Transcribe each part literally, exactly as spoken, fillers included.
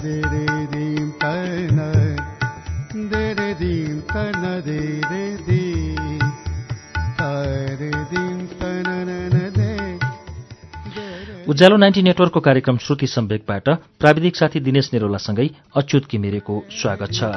उज्यालो ninety नेटवर्कको कार्यक्रम श्रुति सम्वेकबाट प्राविधिक साथी दिनेश नेरोलासँगै अच्युत किमिरेको स्वागत छ।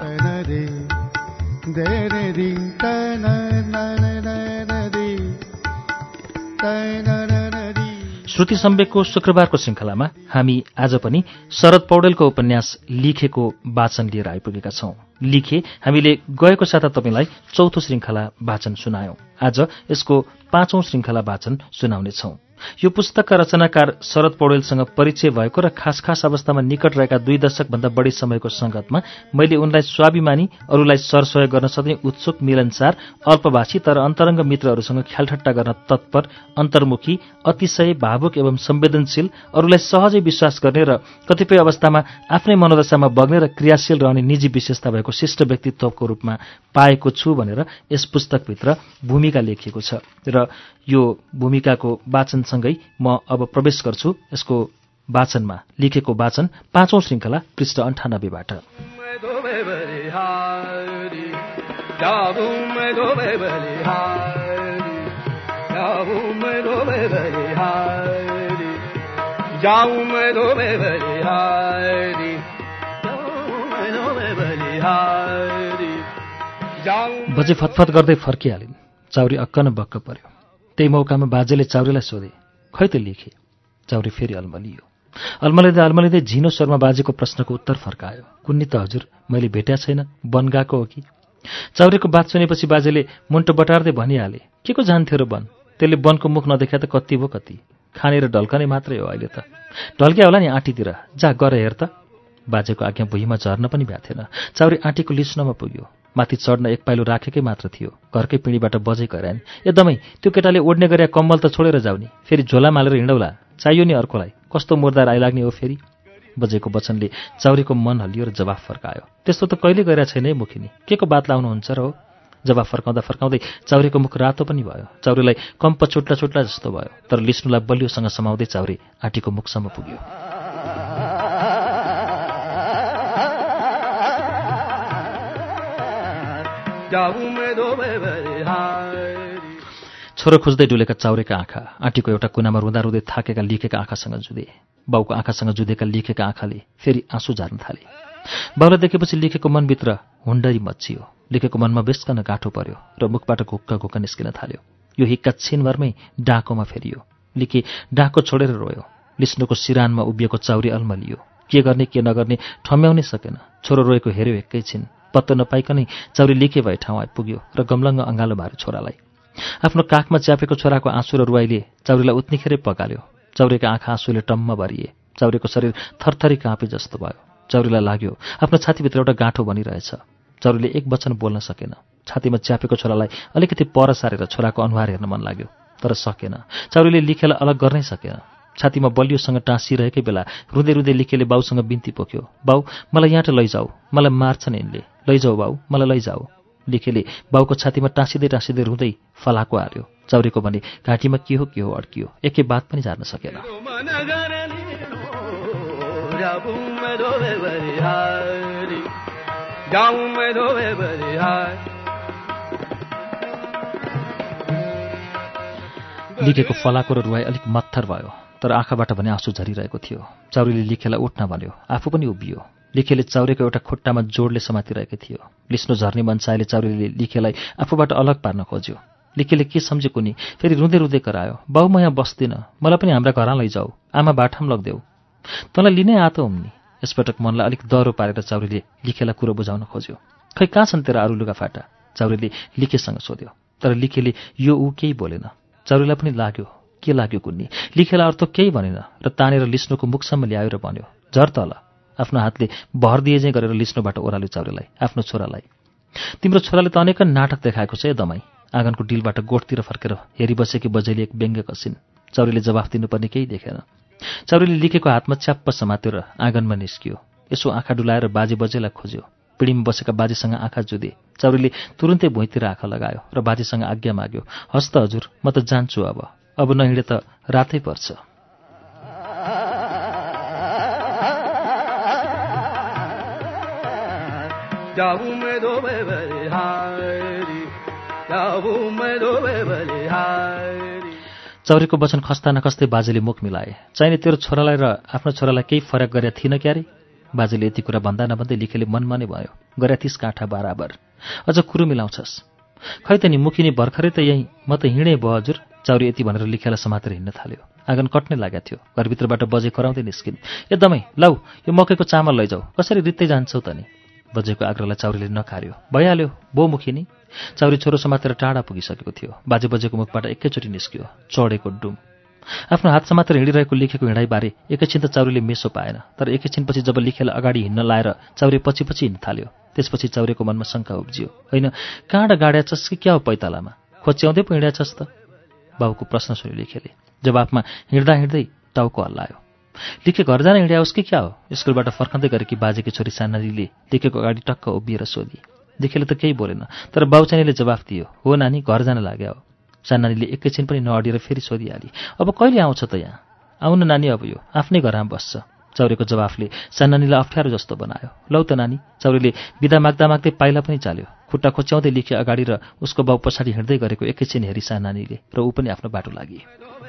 श्रुति सम्वेकको शुक्रबारको श्रृङ्खलामा हामी आज पनि शरद पौडेलको उपन्यास लिखेको वाचन लिएर आइपुगेका छौं। लिखे हामीले गएको साता तपाईलाई चौथो श्रृङ्खला वाचन सुनायौं। आज यसको पाँचौं श्रृङ्खला वाचन सुनाउनेछौं। यो पुस्तकका रचनाकार शरद पौडेलसँग परिचय भएको र खास खास अवस्थामा निकट रहेका दुई दशकभन्दा बढी समयको संगतमा मैले उनलाई स्वाभिमानी, अरूलाई सरसहयोग गर्न सक्ने उत्सुक, मिलनसार, अल्पभाषी तर अन्तरङ्ग मित्रहरूसँग ख्यालठट्टा गर्न तत्पर, अन्तर्मुखी, अतिशय भावुक एवं संवेदनशील, अरूलाई सहजै विश्वास गर्ने र कतिपय अवस्थामा आफ्नै मनोदशामा बग्ने र क्रियाशील रहने निजी विशेषता भएको शिष्ट व्यक्तित्वको रूपमा पाएको छु भनेर यस पुस्तकभित्र भूमिका लेखिएको छ र यो भूमिकाको वाचनसँगै म अब प्रवेश गर्छु यसको वाचनमा। लिखेको वाचन पाँचौं श्रृङ्खला पृष्ठ अन्ठानब्बेबाट। बजे फतफत गर्दै फर्किहालिन्। चाउरी अक्क न बक्क पर्यो। त्यही मौकामा बाजेले चाउरीलाई सोधे, खै त लेखे? चाउरी फेरि अल्मलियो। अल्मलिँदै अल्मलिँदै झिनो स्वरमा बाजेको प्रश्नको उत्तर फर्कायो, कुन्नी त हजुर, मैले भेट्या छैन, वन गएको हो कि? चाउरीको बात सुनेपछि बाजेले मुन्टो बटार्दै भनिहाले, के को जान्थ्यो र वन? त्यसले वनको मुख नदेखा त कति भो कति, खानेर ढल्कने मात्रै हो अहिले त। ढल्क्या होला नि आँटीतिर, जा गर हेर त। बाजेको आज्ञा भुइँमा झर्न पनि भ्याथेन। चाउरी आँटीको लिस्नमा पुग्यो। माथि चढ्न एक पाइलो राखेकै मात्र थियो। घरकै पिँढीबाट बजै कराइन्, एकदमै त्यो केटाले ओड्ने गरे कम्बल त छोडेर जाउने, फेरि झोला मालेर हिँडौला, चाहियो नि अर्कोलाई, कस्तो मुर्दार आइलाग्ने हो फेरि। बजेको वचनले चाउरीको मन हल्लियो र जवाफ फर्कायो, त्यस्तो त कहिले गरेका छैन है मुखिनी, के को बात लाउनुहुन्छ र हो? जवाफ फर्काउँदा फर्काउँदै चाउरीको मुख रातो पनि भयो। चाउरीलाई कम्प छुट्ला छुट्ला जस्तो भयो, तर लिस्नुलाई बलियोसँग समाउँदै चाउरी आँटीको मुखसम्म पुग्यो। छोरो खोज्दै डुलेका चाउरेका आँखा आँटीको एउटा कुनामा रुँदा रुँदै थाकेका लिखेका आँखासँग जुधे। बाउको आँखासँग जुधेका लिखेका आँखाले फेरि आँसु झार्न थाले। बाउलाई देखेपछि लिखेको मनभित्र हुन्डरी मच्चियो। लेखेको मनमा बेस्कन गाँठो पर्यो र मुखबाट घुक्का घुक्का निस्किन थाल्यो। यो हिक्का छिनभरमै डाँकोमा फेरियो। लिखे डाँको छोडेर रोयो। लिस्नुको सिरानमा उभिएको चाउरी अल्मलियो। के गर्ने के नगर्ने ठम्याउनै सकेन। छोरो रोएको हेऱ्यो एकैछिन, पत्तो नपाइकनै चाउरी लिखे भए ठाउँ आइपुग्यो र गमलङ्ग अँगालो मार्यो छोरालाई। आफ्नो काखमा च्यापेको छोराको आँसु र रुवाईले चाउरीलाई उत्निखेरै पगाल्यो। चाउरीका आँखा आँसुले टम्म भरिए। चाउरीको शरीर थरथरी काँपे जस्तो भयो। चाउरीलाई लाग्यो आफ्नो छातीभित्र एउटा गाँठो बनिरहेछ। चाउरीले एक वचन बोल्न सकेन। छातीमा च्यापेको छोरालाई अलिकति पर सारेर छोराको अनुहार हेर्न मन लाग्यो, तर सकेन। चाउरीले लिखेलाई अलग गर्नै सकेन। छातीमा बलियोसँग टाँसिरहेकै बेला रुँदै रुँदै लिखेले बाउसँग बिन्ती पोख्यो, बाउ मलाई यहाँ लैजाऊ, मलाई मार्छन् यिनले, लैजाऊ बाउ, मलाई लैजाऊ। लिखेले बाउको छातीमा टाँसिँदै टाँसिँदै रुँदै फलाको हाल्यो। चाउरीको भने घाँटीमा के हो के हो अड्कियो, एकै बात पनि झार्न सकेन। लिखेको फलाको र रुवाई अलिक मत्थर भयो, तर आँखाबाट भने आँसु झरिरहेको थियो। चाउरीले लिखेलाई उठ्न भन्यो, आफू पनि उभियो। लिखेले चाउरीको एउटा खुट्टामा जोडले समातिरहेको थियो। लिस्नु झर्ने मनसायले चाउरीले लिखेलाई आफूबाट अलग पार्न खोज्यो। लिखेले के सम्झेको नि फेरि रुँदै रुँदै करायो, बाउ म यहाँ बस्दिनँ, मलाई पनि हाम्रा घरमा लैजाऊ, आमा बाठाम लग्देऊ, तँलाई लिनै आतो हुम्नी। यसपटक मनलाई अलिक डह्रो पारेर चाउरीले लिखेलाई कुरो बुझाउन खोज्यो। खै कहाँ छन् तेरा अरू लुगाफाटा? चाउरीले लिखेसँग सोध्यो, तर लिखेले यो ऊ केही बोलेन। चाउरीलाई पनि लाग्यो के लाग्यो कुन्नी। लिखेलाई अर्थ केही भनेन र तानेर लिस्नुको मुखसम्म ल्यायो र भन्यो, झर तल। आफ्नो हातले भर दिए चाहिँ गरेर लिस्नुबाट ओह्राल्यो चाउरीलाई, आफ्नो छोरालाई। तिम्रो छोराले त अनेक नाटक देखाएको छ है दमाई। आँगनको डिलबाट गोठतिर फर्केर हेरिबसेकी बजैले एक व्यङ्ग्य कसिन्। चाउरीले जवाफ दिनुपर्ने केही देखेन। चाउरीले लिखेको हातमा च्याप्प समात्यो र आँगनमा निस्कियो। यसो आँखा डुलाएर बाजे बजेलाई खोज्यो। पिँढीमा बसेका बाजेसँग आँखा जुधे। चाउरीले तुरुन्तै भुइँतिर आँखा लगायो र बाजेसँग आज्ञा माग्यो, हस् त हजुर, म त जान्छु अब, अब नहिँडे त रातै पर्छ। चौरीको वचन खस्ता नखस्दै बाजेले मुख मिलाए। चाहिने तेरो छोरालाई र आफ्नो छोरालाई केही फरक गरेका थिएन क्यारे? बाजेले यति कुरा भन्दा नभन्दै लिखेले मनमा नै भयो, गरे तीस काँठा बराबर। अझ कुरो मिलाउँछस्? खै त नि मुखिनी भर्खरै त यहीँ, म त हिँडे भयो हजुर। चौरी यति भनेर लिखेलाई समातेर हिँड्न थाल्यो। आँगन कट्नै लागेको थियो। घरभित्रबाट बजे कराउँदै निस्किन्। एकदमै लौ यो मकैको चामल लैजाऊ, कसरी रित्तै जान्छौ त नि? बजेको आग्रहलाई चौरीले नकार्यो। भइहाल्यो बो मुखिनी। चौरी छोरो समातेर टाढा पुगिसकेको थियो। बाजे बजेको मुखबाट एकैचोटि निस्कियो, चढेको डुम। आफ्नो हात समातेर हिँडिरहेको लिखेको हिँडाइबारे एकैछिन त चौरीले मेसो पाएन। तर एकैछिनपछि जब लिखेलाई अगाडि हिँड्न लाएर चौरी पछि पछि हिँड्न थाल्यो, त्यसपछि चौरीको मनमा शङ्का उब्जियो। होइन काँडा गाड्याछस् कि क्या हो पैतालामा? खोच्याउँदै पो हिँड्याछस् त? बाबुको प्रश्न सुन्यो लिखेले। जवाफमा हिँड्दा हिँड्दै टाउको हल्लायो। लिखे घर जान हिँड्याओस् कि क्या हो? स्कुलबाट फर्कँदै गरेकी बाजेकी छोरी सानानीले लिखेको अगाडि टक्क उभिएर सोधी। लिखेले त केही बोलेन, तर बाउचानीले जवाफ दियो, हो नानी घर जान लाग्यो हो। सानानीले एकैछिन पनि नअडिएर फेरि सोधिहाली, अब कहिले आउँछ त यहाँ? आउन नानी, अब यो आफ्नै घरमा बस्छ। चौरीको जवाफले सानानीलाई अप्ठ्यारो जस्तो बनायो। लौ त नानी। चौरीले बिदा माग्दा माग्दै पाइला पनि चाल्यो। खुट्टा खोच्याउँदै लिखे अगाडि र उसको बाउ पछाडि हिँड्दै गरेको एकैछिन हेरी सानानीले र ऊ पनि आफ्नो बाटो लागि।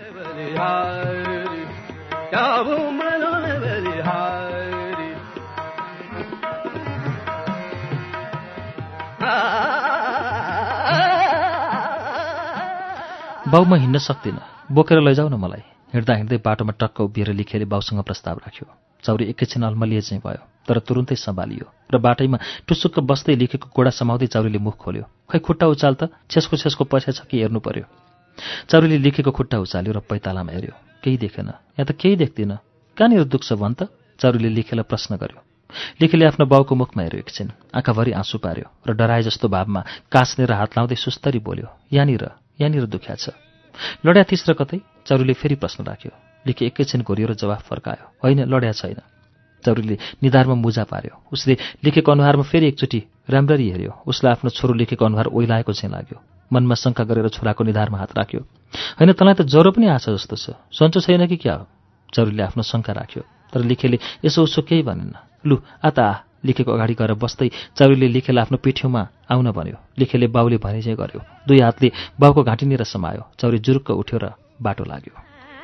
बाउ म हिँड्न सक्दिनँ, बोकेर लैजाऊ न मलाई। हिँड्दा हिँड्दै बाटोमा टक्क उभिएर लिखेले बाउसँग प्रस्ताव राख्यो। चौरी एकैछिन अल्मलिए चाहिँ भयो, तर तुरुन्तै सम्हालियो र बाटैमा टुसुक्क बस्दै लिखेको गोडा समाउँदै चौरीले मुख खोल्यो। खै खुट्टा उचाल त, छेसको छेसको पैसा छ कि हेर्नु पर्यो। चौरीले लिखेको खुट्टा उचाल्यो र पैतालामा हेऱ्यो। केही देखेन। यहाँ त केही देख्दिनँ। कहाँनिर दुख्छ भन् त? चौरीले लिखेलाई प्रश्न गर्यो। लिखेले आफ्नो बाउको मुखमा हेऱ्यो एकछिन, आँखाभरि आँसु पार्यो र डराए जस्तो भावमा कास्नेर हात लाउँदै सुस्तरी बोल्यो, यहाँनिर यहाँनिर दुख्या छ। लड्या थिस् र कतै? चौरीले फेरि प्रश्न राख्यो। लिखे एकैछिन घोरियो र जवाफ फर्कायो, होइन लड्या छैन। चौरीले निधारमा मुजा पार्यो। उसले लेखेको अनुहारमा फेरि एकचोटि राम्ररी हेऱ्यो। उसलाई आफ्नो छोरो लेखेको अनुहार ओइलाएको चाहिँ लाग्यो। मनमा शङ्का गरेर छोराको निधारमा हात राख्यो। होइन तँलाई त ज्वरो पनि आछ जस्तो छ, सन्चो छैन कि क्या हो? चौरीले आफ्नो शङ्का राख्यो। तर लिखेले यसो उसो केही भनेन। लु आता आ, लिखेको अगाडि गएर बस्दै चौरीले लिखेलाई आफ्नो पिठ्यौमा आउन भन्यो। लिखेले बाउले भने चाहिँ गर्यो। दुई हातले बाउको घाँटीनिर समायो। चौरी जुरुक्क उठ्यो र बाटो लाग्यो।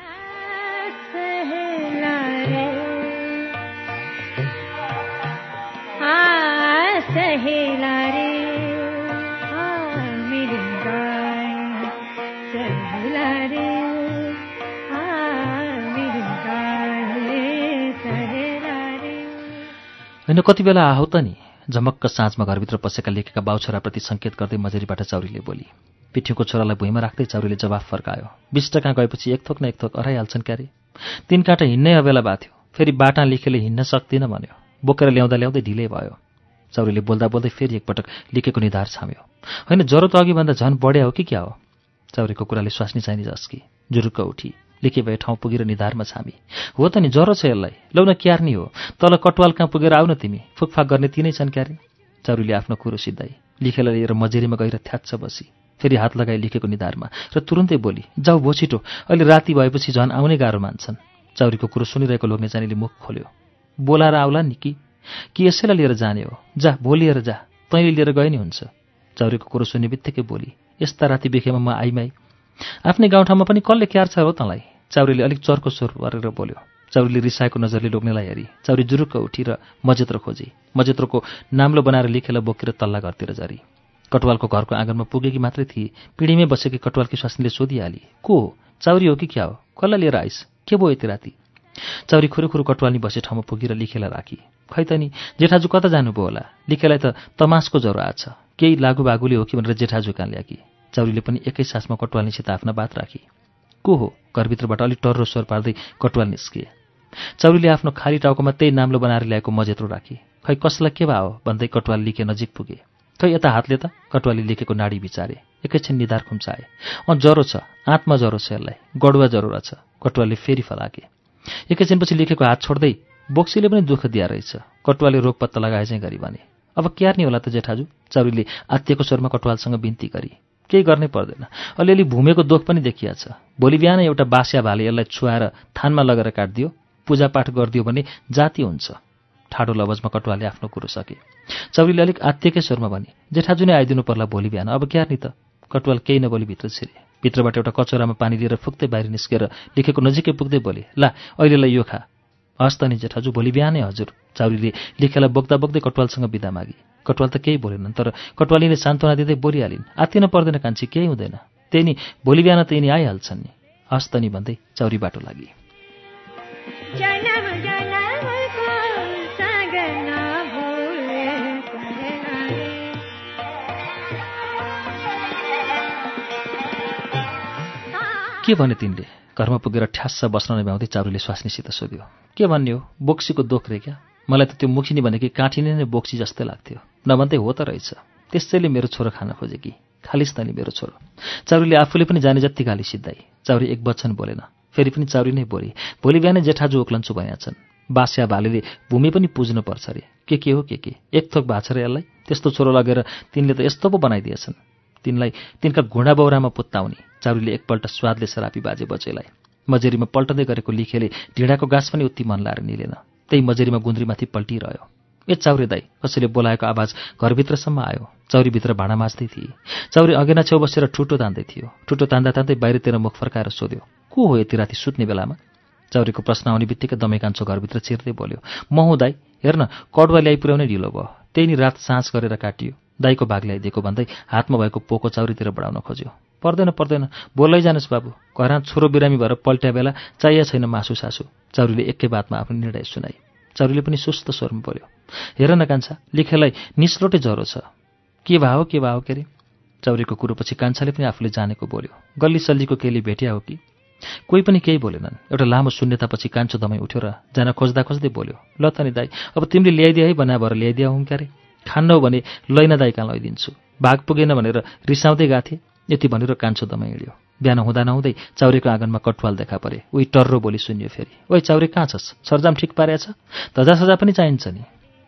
होइन कति बेला आहौ त नि? झमक्क साँझमा घरभित्र पसेका लेखेका बाउ छोराप्रति सङ्केत गर्दै मजेरीबाट चौरीले बोली। पिठ्यौको छोरालाई भुइँमा राख्दै चौरीले जवाफ फर्कायो, बिस टका गएपछि एक थोक न एक थोक हराइहाल्छन् क्यारे। तीन काँटा हिँड्नै अबेला भएको थियो, फेरि बाटा लिखेले हिँड्न सक्दिनँ भन्यो। बोकेर ल्याउँदा ल्याउँदै ढिलै भयो। चौरीले बोल्दा बोल्दै फेरि एकपटक लिखेको निधार छाम्यो। होइन ज्वरो त अघिभन्दा झन् बढ्या हो कि क्या हो? चौरीको कुराले स्वास्नी चाहिने झस्की। जुरुक्क उठी लिखे भए ठाउँ पुगेर निधारमा छामी। हो त नि ज्वरो छ यसलाई, लौ न क्यार्नी हो, तल कटवाल कहाँ पुगेर आउ न तिमी, फुकफाक गर्ने तिनै छन् क्यारे। चौरीले आफ्नो कुरो सिद्धाई। लिखेलाई लिएर मजेरीमा गएर थ्याच्छ बसी। फेरि हात लगाई लिखेको निधारमा र तुरुन्तै बोली, जाऊ भो छिटो, अहिले राति भएपछि झन् आउनै गाह्रो मान्छन्। चौरीको कुरो सुनिरहेको लोग्ने जानीले मुख खोल्यो। बोलाएर आउला नि कि कि यसैलाई लिएर जाने हो? जा भो लिएर जा, तैँले लिएर गए नि हुन्छ। चौरीको कुरो सुन्ने बित्तिकै बोली, यस्ता राति बेखेमा म आइमाई, आफ्नै गाउँठाउँमा पनि कसले क्यार छ हो तँलाई? चौरीले अलिक चर्को स्वर गरेर बोल्यो। चौरीले रिसाएको नजरले लोग्नेलाई हेरी। चौरी जुरुक्क उठी र मजेत्रो खोजी। मजेत्रोको नाम्लो बनाएर लिखेलाई बोकेर तल्ला घरतिर झरी। कटवालको घरको आँगनमा पुगेकी मात्रै थिए। पिँढीमै बसेकी कटवालकी स्वास्नीले सोधिहाली, को हो? चौरी हो कि क्या हो? कसलाई लिएर आइस? के भयो यति राति? चौरी खुरुखुरु कटवालनी बसे ठाउँमा पुगेर लिखेलाई राखी। खै त नि जेठाजु कता जानुभयो होला? लिखेलाई त तमासको ज्वरो आछ, केही लागु बागुले हो कि भनेर जेठाजु कहाँ ल्याकी। चौरीले पनि एकै सासमा कटवालनीसित आफ्ना बात राखी। को हो? घरभित्रबाट अलिक टर्रो स्वर पार्दै कटवाल निस्किए। चौरीले आफ्नो खाली टाउकोमा त्यही नाम्लो बनाएर ल्याएको मजेत्रो राखी। खै कसलाई के भयो भन्दै कटवाल लिखे नजिक पुगे। खै यता हातले त? कटवालले लेखेको नाडी विचारे। एकैछिन निधार खुम्चाए। अँ ज्वरो छ, आँतमा ज्वरो छ यसलाई, गडुवा ज्वरो रहेछ। कटवालले फेरि फलाके। एकैछिनपछि लेखेको हात छोड्दै, बोक्सीले पनि दुःख दिया रहेछ। कटवालले रोग पत्ता लगाए चाहिँ गरी भने, अब क्यार्नी होला त जेठाजु? चौरीले आत्तिएको स्वरमा कटवालसँग बिन्ती गरी। केही गर्नै पर्दैन, अलिअलि भूमेको दोख पनि देखिया छ। भोलि बिहान एउटा बास्या भाले यसलाई छुवाएर थानमा लगेर काटिदियो, पूजापाठ गरिदियो भने जाति हुन्छ। ठाडो लवजमा कटुवाले आफ्नो कुरो सके। चौरीले अलिक आत्तिएकै स्वरमा भने, जेठाजु नै आइदिनु पर्ला भोलि बिहान, अब क्यार नि त। कटुवाल केही नबोली भित्र छिरे। भित्रबाट एउटा कचौरामा पानी लिएर फुक्दै बाहिर निस्केर लेखेको नजिकै पुग्दै बोले, ला अहिलेलाई यो खा। हस् त नि जेठाजु, भोलि बिहानै हजुर। चौरीले लेखेलाई बोक्दा बोक्दै कटुवालसँग बिदा मागी। कटुवाल त केही बोलेनन्, तर कटुवालीले सान्त्वना दिँदै बोलिहालिन्, आत्तिन पर्दैन कान्छी, केही हुँदैन, त्यही नि भोलि बिहान त्यही नि आइहाल्छन् नि। हस् त नि भन्दै चौरी बाटो लागि। के भने तिनले? घरमा पुगेर ठ्यास्स बस्न नभ्याउँदै चाउरीले स्वास्नीसित सोध्यो। के भन्ने हो, बोक्सीको दोख रे क्या? मलाई त त्यो मुखिनी भनेकी काँठिने नै बोक्सी जस्तै लाग्थ्यो। नभन्दै हो त रहेछ, त्यसैले मेरो छोरो खान खोजेकी, खालिस् त नि मेरो छोरो। चाउरीले आफूले पनि जाने जति गाली सिद्धाई। चाउरी एक वचन बोलेन, फेरि पनि चाउरी नै बोली, भोलि बिहानै जेठाजु ओक्लन्छु भएछन्। बास्या भालेले भूमि पनि पुज्नु पर्छ रे। के के हो के के, एक थोक भाछ रे यसलाई। त्यस्तो छोरो लगेर तिनले त यस्तो पो बनाइदिएछन्। तिनलाई तिनका घुँडा बौरामा पुत्ताउने। चाउरीले एकपल्ट स्वादले सरापी बाजे बचेलाई। मजेरीमा पल्टदै गरेको लिखेले ढिँडाको गाँस पनि उति मन लाएर निलेन। त्यही मजेरीमा गुन्द्रीमाथि पल्टिरह्यो। ए चाउरे दाई, कसैले बोलाएको आवाज घरभित्रसम्म आयो। चौरीभित्र भाँडा माझ्दै थिए। चौरी अगेना छेउ बसेर ठुटो तान्दै थियो। ठुटो तान्दा तान्दै बाहिरतिर मुख फर्काएर सोध्यो, को हो यति राति सुत्ने बेलामा? चौरीको प्रश्न आउने बित्तिकै दमै कान्छो घरभित्र छिर्दै बोल्यो, म हुँ दाई, हेर्न कडुवा ल्याइ पुर्याउनै ढिलो भयो, त्यही नि रात साँझ गरेर काटियो। दाईको भाग ल्याइदिएको भन्दै हातमा भएको पोको चाउरीतिर बढाउन खोज्यो। पर्दैन पर्दैन, बोल्दै जानुहोस् बाबु, घरमा छोरो बिरामी भएर पल्ट्या बेला चाहिए छैन मासु सासु। चौरीले एकै बातमा आफ्नो निर्णय सुनाई। चौरीले पनि सुस्त स्वरमा बोल्यो, हेर न कान्छा, लेखेलाई निस्लोटै ज्वरो छ। के भाव के भाव के रे? चौरीको कुरो पछि कान्छाले पनि आफूले जानेको बोल्यो, गल्ली सल्लीको केली भेट्या हो कि? कोही पनि केही बोलेनन्। एउटा लामो शून्यतापछि कान्छो दमै उठ्यो र जान खोज्दा खोज्दै बोल्यो, ल त नि दाई, अब तिमीले ल्याइदिए है भना भएर ल्याइदिया हुँ क्यारे? खान्नौ भने लैन दाई कहाँ लैदिन्छु, भाग पुगेन भनेर रिसाउँदै गाथे। यति भनेर कान्छो दमै हिँड्यो। बिहान हुँदा नहुँदै चाउरीको आँगनमा कटुवाल देखा परे। उही टर्रो बोली सुन्यो फेरि, ओइ चाउरी कहाँ छस्? सरजाम ठिक पारेछ? धजा सजा पनि चाहिन्छ नि।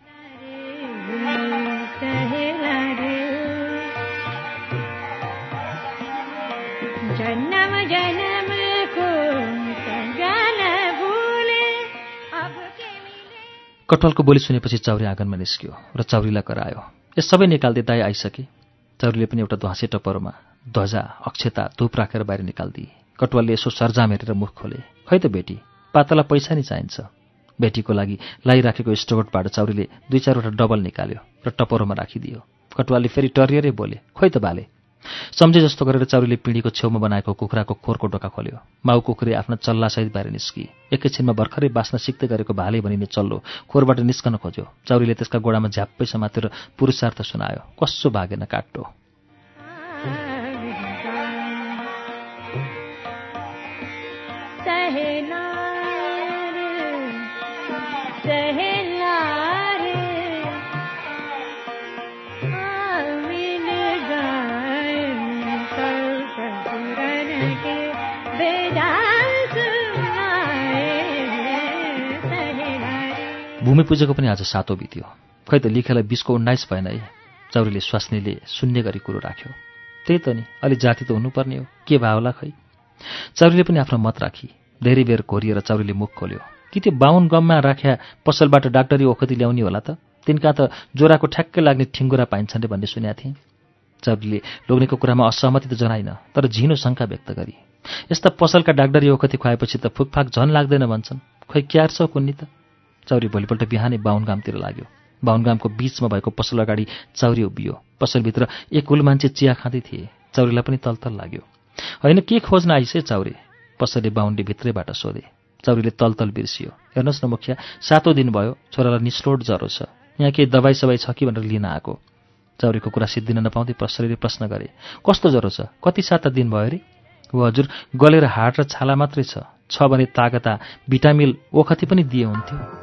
कटवालको बोली सुनेपछि चाउरी आँगनमा निस्क्यो र चाउरीलाई करायो। यस सबै निकाल्दै दाई आइसके। चाउरीले पनि एउटा ध्वासे टपरमा ध्वजा अक्षता धूप राखेर बाहिर निकाल्दिए। कटवालले यसो सरजाम हेरेर मुख खोले, खै त बेटी, पातला पैसा नि चाहिन्छ। बेटीको लागि लाइराखेको स्टोभबाट चाउरीले दुई चारवटा डबल निकाल्यो र टपरोमा राखिदियो। कटवालले फेरि टरिएरै बोले, खोइ त भाले। सम्झे जस्तो गरेर चाउरीले पिँढीको छेउमा बनाएको कुखुराको खोरको डोका खोल्यो। माउ कुखुरी आफ्ना चल्लासहित बाहिर निस्की। एकैछिनमा भर्खरै बाँच्न सिक्दै गरेको भाले भनिने चल्लो खोरबाट निस्कन खोज्यो। चाउरीले त्यसका गोडामा झ्याप्पै समातेर पुरुषार्थ सुनायो, कस्सो भागेन काट्टो। भूमि पूजाको पनि आज सातो बित्यो। खै त लिखेलाई बिसको उन्नाइस भएन है। चाउरीले स्वास्नीले सुन्ने गरी कुरो राख्यो, त्यही त नि, अलि जाति त हुनुपर्ने हो, के भावला खै। चाउरीले पनि आफ्नो मत राखी। धेरै बेर घोरिएर चाउरीले मुख खोल्यो, कि त्यो बाहुन गममा राख्या पसलबाट डाक्टरी ओखती ल्याउने होला त? तिनका त जोराको ठ्याक्कै लाग्ने ठिङ्गुरा पाइन्छन् रे भन्ने सुनेका थिएँ। चाउरीले लोग्नेको कुरामा असहमति त जनाइन, तर झिनो शङ्का व्यक्त गरी। यस्ता पसलका डाक्टरी ओखती खुवाएपछि त फुकफाक झन लाग्दैन भन्छन्, खै क्यार छ कुन्नी त? चाउरी भोलिपल्ट बिहानै बाहुनगामतिर लाग्यो। बाहुनगामको बीचमा भएको पसल अगाडि चाउरी उभियो। पसलभित्र एक हुल मान्छे चिया खाँदै थिए। चाउरीलाई पनि तलतल लाग्यो। होइन, के खोज्न आइसे चाउरे? पसलले बाहुनले भित्रैबाट सोधे। चाउरीले तलतल बिर्सियो। हेर्नुहोस् न मुखिया, सातौँ दिन भयो, छोरालाई निस्लोट ज्वरो छ, यहाँ केही दबाई सबाई छ कि भनेर लिन आएको। चाउरीको कुरा सिद्धिन नपाउँदै पसलले प्रश्न गरे, कस्तो ज्वरो छ, कति सात दिन भयो रे? हो हजुर, गलेर हाड र छाला मात्रै छ, छ भने तागता भिटामिन ओखती पनि दिए हुन्थ्यो।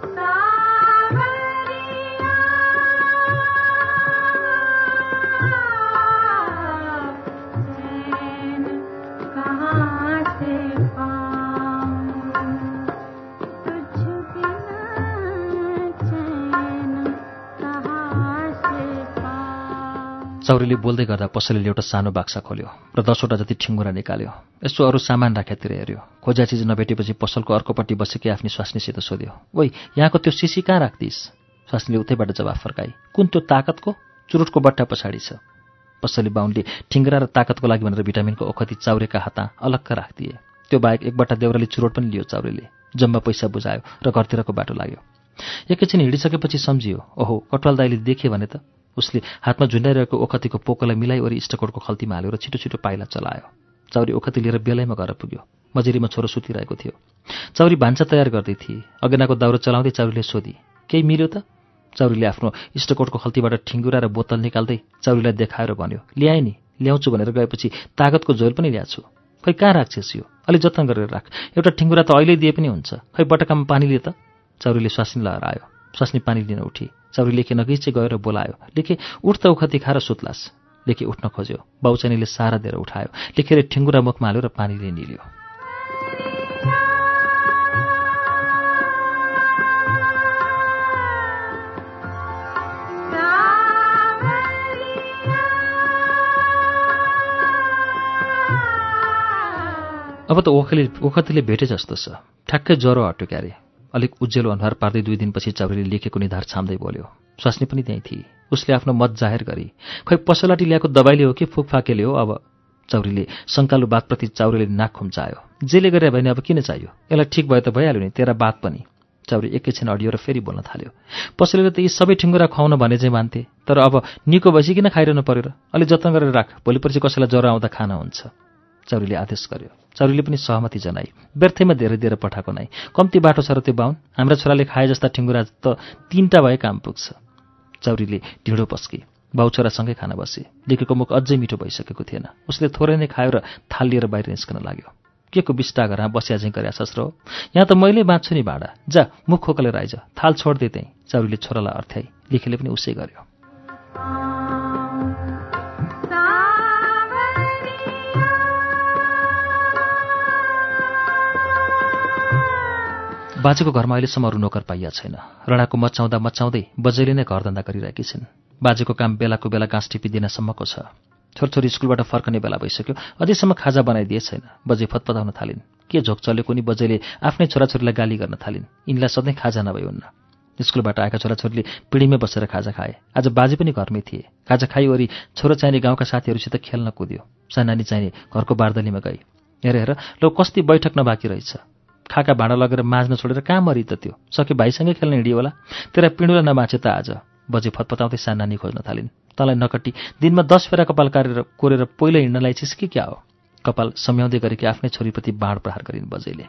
चाउरीले बोल्दै गर्दा पसलेले एउटा सानो बाक्सा खोल्यो र दसवटा जति ठिङ्गुरा निकाल्यो। यसो अरू सामान राखेतिर हेऱ्यो। खोज्या चिज नभेटेपछि पसलको अर्कोपट्टि बसेकी आफ्नी स्वास्नीसित सोध्यो, ओइ, यहाँको त्यो सिसी कहाँ राख्दिस्? स्वास्नीले उतैबाट जवाफ फर्काई। कुन त्यो ताकतको? चुरुटको बट्टा पछाडि छ। पसली बाहुनले ठिङ्ग्रा र ताकतको लागि भनेर भिटामिनको ओखती चाउरेका हाता अलक्क राखिदिए। त्यो बाहेक एकबाट देउराले चुरोट पनि लियो चाउरेले। जम्मा पैसा बुझायो र घरतिरको बाटो लाग्यो। एकैछिन हिँडिसकेपछि सम्झियो, ओहो कटवाल दाइले देखे भने त। उसले हातमा झुन्डाइरहेको ओखतीको पोकोलाई मिलाइवरी इष्टकोटको खल्तीमा हाल्यो र छिटो छिटो पाइला चलायो। चाउरी ओखती लिएर बेलैमा घर पुग्यो। मजेरीमा छोरो सुतिरहेको थियो। चाउरी भान्सा तयार गर्दै थिए। अगेनाको दाउरो चलाउँदै चाउरीले सोधी, केही मिल्यो त? चाउरीले आफ्नो इष्टकोटको खल्तीबाट ठिङ्गुरा र बोतल निकाल्दै चाउरीलाई देखाएर भन्यो, ल्याएँ नि, ल्याउँछु भनेर गएपछि तागतको झोल पनि ल्याछु। खै कहाँ राख्छेस् यो? अलि जतन गरेर राख। एउटा ठिङ्गुरा त अहिले दिए पनि हुन्छ। खै बटकामा पानी लिए त? चाउरीले स्वास्नी लहरायो। स्वास्नी पानी लिन उठी। चाउरी लेखे नगिचे गयो र बोलायो, लेखे उठ त उखती खा र सुत्लास। लेखे उठ्न खोज्यो। बाउचानीले सारा दिएर उठायो। लेखेर ठिङ्गुरा मुखमा हाल्यो र पानीले निल्यो। अब त ओखली ओखतीले भेटे जस्तो छ। ठ्याक्कै ज्वरो हट्यो क्यारे। अलिक उज्यालो अनुहार पार्दै दुई दिनपछि चाउरीले लेखेको निधार छाम्दै बोल्यो। स्वास्नी पनि त्यहीँ थिए। उसले आफ्नो मत जाहेर गरी, खै पसलाटी ल्याएको दबाईले हो कि फुकफाकेले हो? अब चाउरीले शङ्कालु बातप्रति चाउरीले नाक खुम्चायो। जेले गरे भने अब किन चाहियो? यसलाई ठिक भयो त भइहाल्यो नि, तेरा बात पनि। चाउरी एकैछिन अडियो र फेरि बोल्न थाल्यो। पसलेले त यी सबै ठिङ्गुरा खुवाउन भने चाहिँ मान्थे, तर अब निको भएपछि किन खाइरहनु पर्यो र? अलि जतन गरेर राख, भोलिपर्सि कसैलाई ज्वरो आउँदा खाना हुन्छ। चाउरीले आदेश गर्यो। चाउरीले पनि सहमति जनाई। व्यर्थैमा धेरै दिएर पठाएको नै। कम्ती बाटो छ र त्यो बाहुन, हाम्रा छोराले खाए जस्ता ठिङ्गुरा त तीनटा भए काम पुग्छ। चाउरीले ढिँडो पस्की। बाउ छोरासँगै खान बसे। लेखेको मुख अझै मिठो भइसकेको थिएन। उसले थोरै नै खायो र थाल लिएर बाहिर निस्कन लाग्यो। के को बिस्टा घरमा बस्या झैँ गरे सस्रो? यहाँ त मैले बाँच्छु नि भाडा। जा मुख खोकलेर आइज, थाल छोड्दै त्यहीँ। चाउरीले छोरालाई अर्थ्याई। लेखेले पनि उसै गर्यो। बाजेको घरमा अहिलेसम्म अरू नोकर पाइया छैन। रणाको मचाउँदा मचाउँदै बजैले नै घरधन्दा गरिरहेकी छिन्। बाजेको काम बेलाको बेला गाँस टिपिदिनसम्मको छ। छोरछोरी स्कुलबाट फर्कने बेला भइसक्यो, अझैसम्म खाजा बनाइदिए छैन। बजे फतफताउन थालिन्। के झोक चलेको नि बजेले आफ्नै छोराछोरीलाई गाली गर्न थालिन्। यिनलाई सधैँ खाजा नभई हुन्न। स्कुलबाट आएका छोराछोरीले पिँढीमै बसेर खाजा खाए। आज बाजे पनि घरमै थिए। खाजा खाइवरी छोरो चाहिने गाउँका साथीहरूसित खेल्न कुद्यो। सानानी चाहिने घरको बार्दलीमा गई। हेर हेर लो कस्ती बैठक नबाकी रहेछ। खाका भाँडा लगेर माझ्न छोडेर कहाँ मरि त त्यो? सके भाइसँगै खेल्न हिँडियो होला। तेरा पिँडुलाई नमाचे त आज। बजे फतफताउँदै सानानी खोज्न थालिन्। तँलाई नकटी दिनमा दस फेरा कपाल काटेर कोरेर पहिलो हिँड्नलाई छिस् कि क्या हो? कपाल सम्याउँदै गरेकी आफ्नै छोरीप्रति बाँड प्रहार गरिन् बजेले।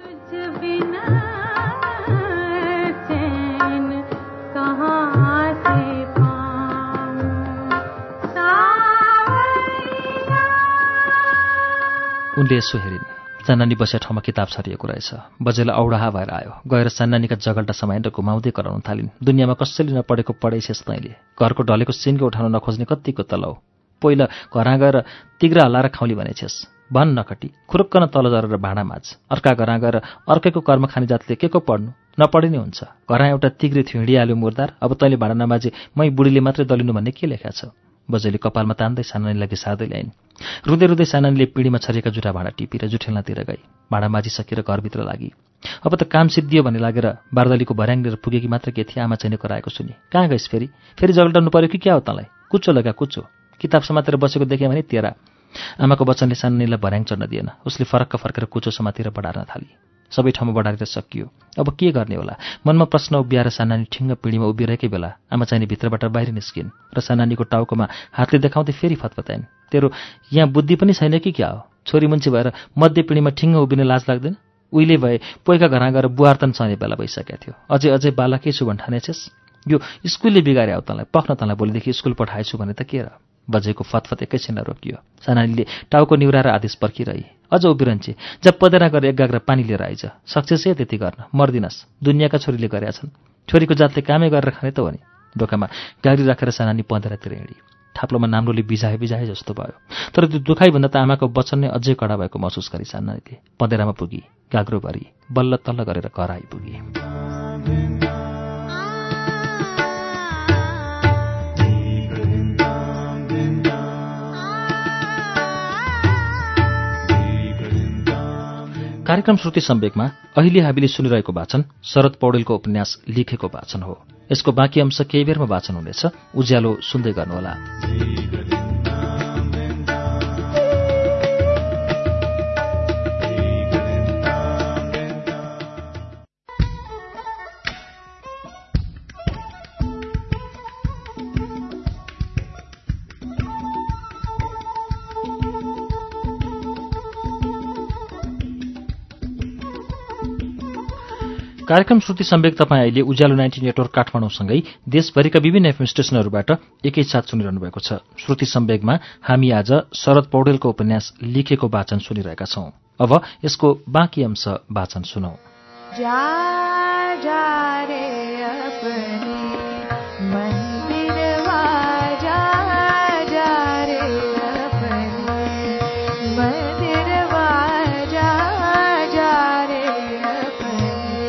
उनले यसो हेरिन्। सानानी बसेका ठाउँमा किताब छरिएको रहेछ। बजेलाई औडाहा भएर आयो। गएर सानानीका जगल्टा समाएर घुमाउँदै कराउन थालिन्। दुनियाँमा कसैले नपढेको पढाइसेस् तैँले। घरको ढलेको सिन्को उठाउन नखोज्ने कत्तिको तलौ। पहिला घरमा गएर तिग्रा हल्लाएर खाउली भनेछेस्। भन नखटी खुरुक्कन तल झरेर भाँडा माझ। अर्का घरमा गएर अर्कैको कर्म खाने जातले के को पढ्नु? नपढे नै हुन्छ। घरमा एउटा तिग्रे थियो हिँडिहाल्यो मुर्दार। अब तैँले भाँडा नमाझे मै बुढीले मात्रै दलिनु भन्ने के लेखा छ? बजेले कपालमा तान्दै सानानीलाई घिसार्दै ल्याइन्। रुँदै रुँदै सानानीले पिँढीमा छरिएका जुठा भाँडा टिपेर जुठेल्नातिर गई। भाँडा माझिसकेर घरभित्र लागि। अब त काम सिद्धियो भन्ने लागेर बार्दलीको भर्याङ लिएर पुगेकी मात्र के थिए आमा चाहिँ कराएको सुनि। कहाँ गइस् फेरि? फेरि जगल्टाउनु पर्यो कि क्या हो तँलाई? कुचो लगा कुचो। किताब समातेर बसेको देखेँ भने तेरा। आमाको वचनले सानानीलाई भर्याङ चढ्न दिएन। उसले फरक्क फर्केर कुचो समातेर बढार्न थाली। सबै ठाउँमा बढारेर सकियो। अब के गर्ने होला? मनमा प्रश्न उभिएर सानानी ठिङ्ग पिँढीमा उभिरहेकै बेला आमा चाहिने भित्रबाट बाहिर निस्किन् र सानानीको टाउकोमा हातले देखाउँदै फेरि फतफताइन्। तेरो यहाँ बुद्धि पनि छैन कि क्या हो? छोरी मुन्छी भएर मध्य पिँढीमा ठिङ्ग उभिने लाज लाग्दैन? उहिले भए पोइका घरमा गएर बुहार्तन चढ्ने बेला भइसकेको थियो। अझै अझै बालकै छु भन्ठानेछेस्? यो स्कुलले बिगारे आऊ तँलाई। पख्न तँलाई भोलिदेखि स्कुल पठाएछु भने त के र? बजेको फतफत एकैछिन रोकियो। सानानीले टाउको निहुराएर आदेश पर्खिरही। अझ उभिरहन्छे जब पदेरा गएर एक गाग्रा पानी लिएर आइज। सक्सेस है त्यति गर्न, मर्दिनस्। दुनियाँका छोरीले गरेका छन्। छोरीको जातले कामै गरेर खाने त हो नि। ढोकामा गाडी राखेर सानानी पदेरातिर हिँडी। थाप्लोमा नाम्लोले बिजाए बिजाए जस्तो भयो। तर त्यो दुखाइभन्दा त आमाको वचन नै अझै कडा भएको महसुस गरी सानानीले पदेरामा पुगी। गाग्रो भरी बल्ल तल्ल गरेर घर आइपुगी। कार्यक्रम श्रुति सम्वेकमा अहिले हामीले सुनिरहेको वाचन शरद पौडेलको उपन्यास लिखेको वाचन हो। यसको बाँकी अंश केही बेरमा वाचन हुनेछ। उज्यालो सुन्दै गर्नुहोला। कार्यक्रम श्रुति सम्वेक तपाईँ अहिले उज्यालो नाइन्टी नेटवर्क काठमाडौँसँगै देशभरिका विभिन्न एफएम स्टेशनहरूबाट एकैसाथ सुनिरहनु भएको छ। श्रुति सम्वेकमा हामी आज शरद पौडेलको उपन्यास लिखेको वाचन सुनिरहेका छौं। अब यसको बाँकी अंश वाचन सुनौं। जा जा रे अपनी मंदिरवा, जा जा रे अपनी मंदिरवा, जा जा रे अपनी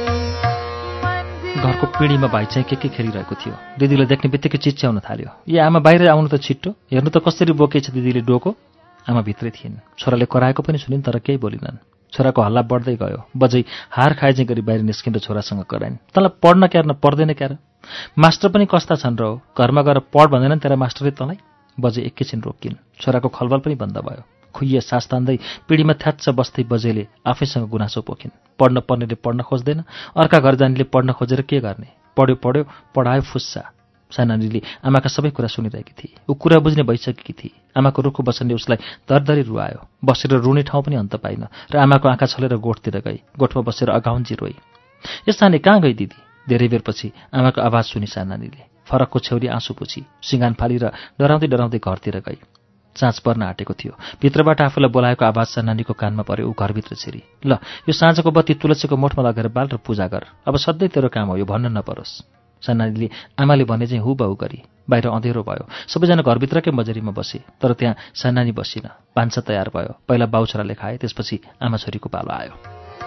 मंदिरवा। घरको पिँढीमा भाइ चाहिँ के के खेलिरहेको थियो। दिदीले देख्ने बित्तिकै चिच्याउन थाल्यो, ए आमा बाहिर आउनु त छिट्टो, हेर्नु त कसरी बोकेछ दिदीले डोको। आमा भित्रै थिइन्। छोराले कराएको पनि सुनिन् तर केही बोलिनन्। छोराको हल्ला बढ्दै गयो। बजै हार खाए चाहिँ गरी बाहिर निस्किँदा छोरासँग कराइन्, तँलाई पढ्न क्यार न पर्दैन क्यार, मास्टर पनि कस्ता छन् र हो, घरमा गएर पढ भन्दैनन् तेरा मास्टरले तँलाई। बजै एकैछिन रोकिन्। छोराको खलबल पनि बन्द भयो। खुइए सास तान्दै पिँढीमा थ्याच्च बस्दै बजेले आफैसँग गुनासो पोखिन्। पढ्न पर्नेले पढ्न खोज्दैन, अर्का घर जानेले पढ्न खोजेर के गर्ने, पढ्यो पढ्यो पढायो फुस्सा। सानानीले आमाका सबै कुरा सुनिरहेकी थिए। ऊ कुरा बुझ्ने भइसकेकी थिए। आमाको रुखो वचनले उसलाई दरदरी रुवायो। बसेर रुने ठाउँ पनि अन्त पाइन र आमाको आँखा छलेर गोठतिर गई। गोठमा बसेर अघाउन्जी रोई। यस साने कहाँ गई दिदी? धेरै बेरपछि आमाको आवाज सुनि सानानीले। फरकको छेउरी आँसु पुछी, सिँगान फालेर डराउँदै डराउँदै घरतिर गई। साँझ पर्न आँटेको थियो। भित्रबाट आफूलाई बोलाएको आवाज सानानीको कानमा पर्यो। ऊ घरभित्र छिरी, ल यो साँझको बत्ती तुलसीको मोठमा लगेर बाल र पूजा गर, अब सधैँ तेरो काम हो, यो भन्न नपरोस्। सानानीले आमाले भने चाहिँ हुबहु गरी। बाहिर अँधेरो भयो। सबैजना घरभित्रकै मजरीमा बसे, तर त्यहाँ सानानी बसिन। भान्सा तयार भयो। पहिला बाउ छोराले खाए, त्यसपछि आमा छोरीको पालो आयो।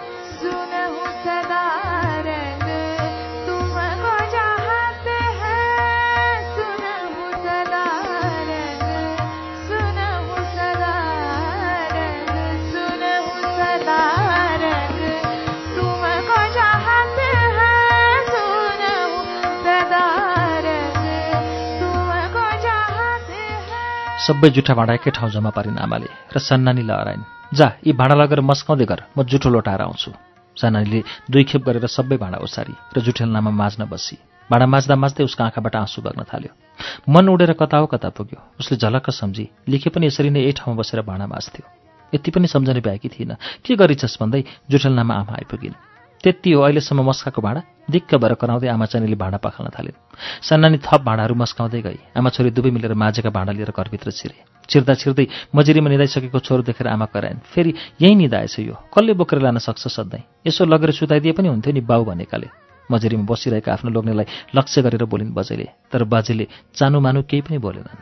सबै जुठा भाँडा एकै ठाउँ जम्मा पारिन् आमाले र सान्नानीलाई हराइन्। जा यी भाँडा लगेर मस्काउँदै गर, म जुठो लोटाएर आउँछु। सान्नानीले दुई खेप गरेर सबै भाँडा ओसारी र जुठेलनामा माझ्न बसी। भाँडा माझ्दा माझ्दै उसको आँखाबाट आँसु बग्न थाल्यो। मन उडेर कता हो कता पुग्यो। उसले झलक्क सम्झी लिखे पनि यसरी नै एक ठाउँमा बसेर भाँडा माझ्थ्यो। यति पनि सम्झने भएकी थिइन। के गरिछस् भन्दै जुठेलनामा आमा आइपुगिन्। त्यति हो अहिलेसम्म मस्काको भाँडा? दिक्क भएर कराउँदै आमा चानीले भाँडा पखाल्न थालिन्। सान्नानी थप भाँडाहरू मस्काउँदै गई। आमा छोरी दुवै मिलेर माझेका भाँडा लिएर घरभित्र छिरे। छिर्दा छिर्दै मजिरीमा निदाइसकेको छोरो देखेर आमा कराइन्, फेरि यहीँ निदाएछ यो, कसले बोकेर लान सक्छ सधैँ? यसो लगेर सुताइदिए पनि हुन्थ्यो नि बाउ भनेकाले। मजिरीमा बसिरहेका आफ्नो लोग्नेलाई लक्ष्य गरेर बोलिन् बजेले, तर बाजेले चानु मानु केही पनि बोलेनन्।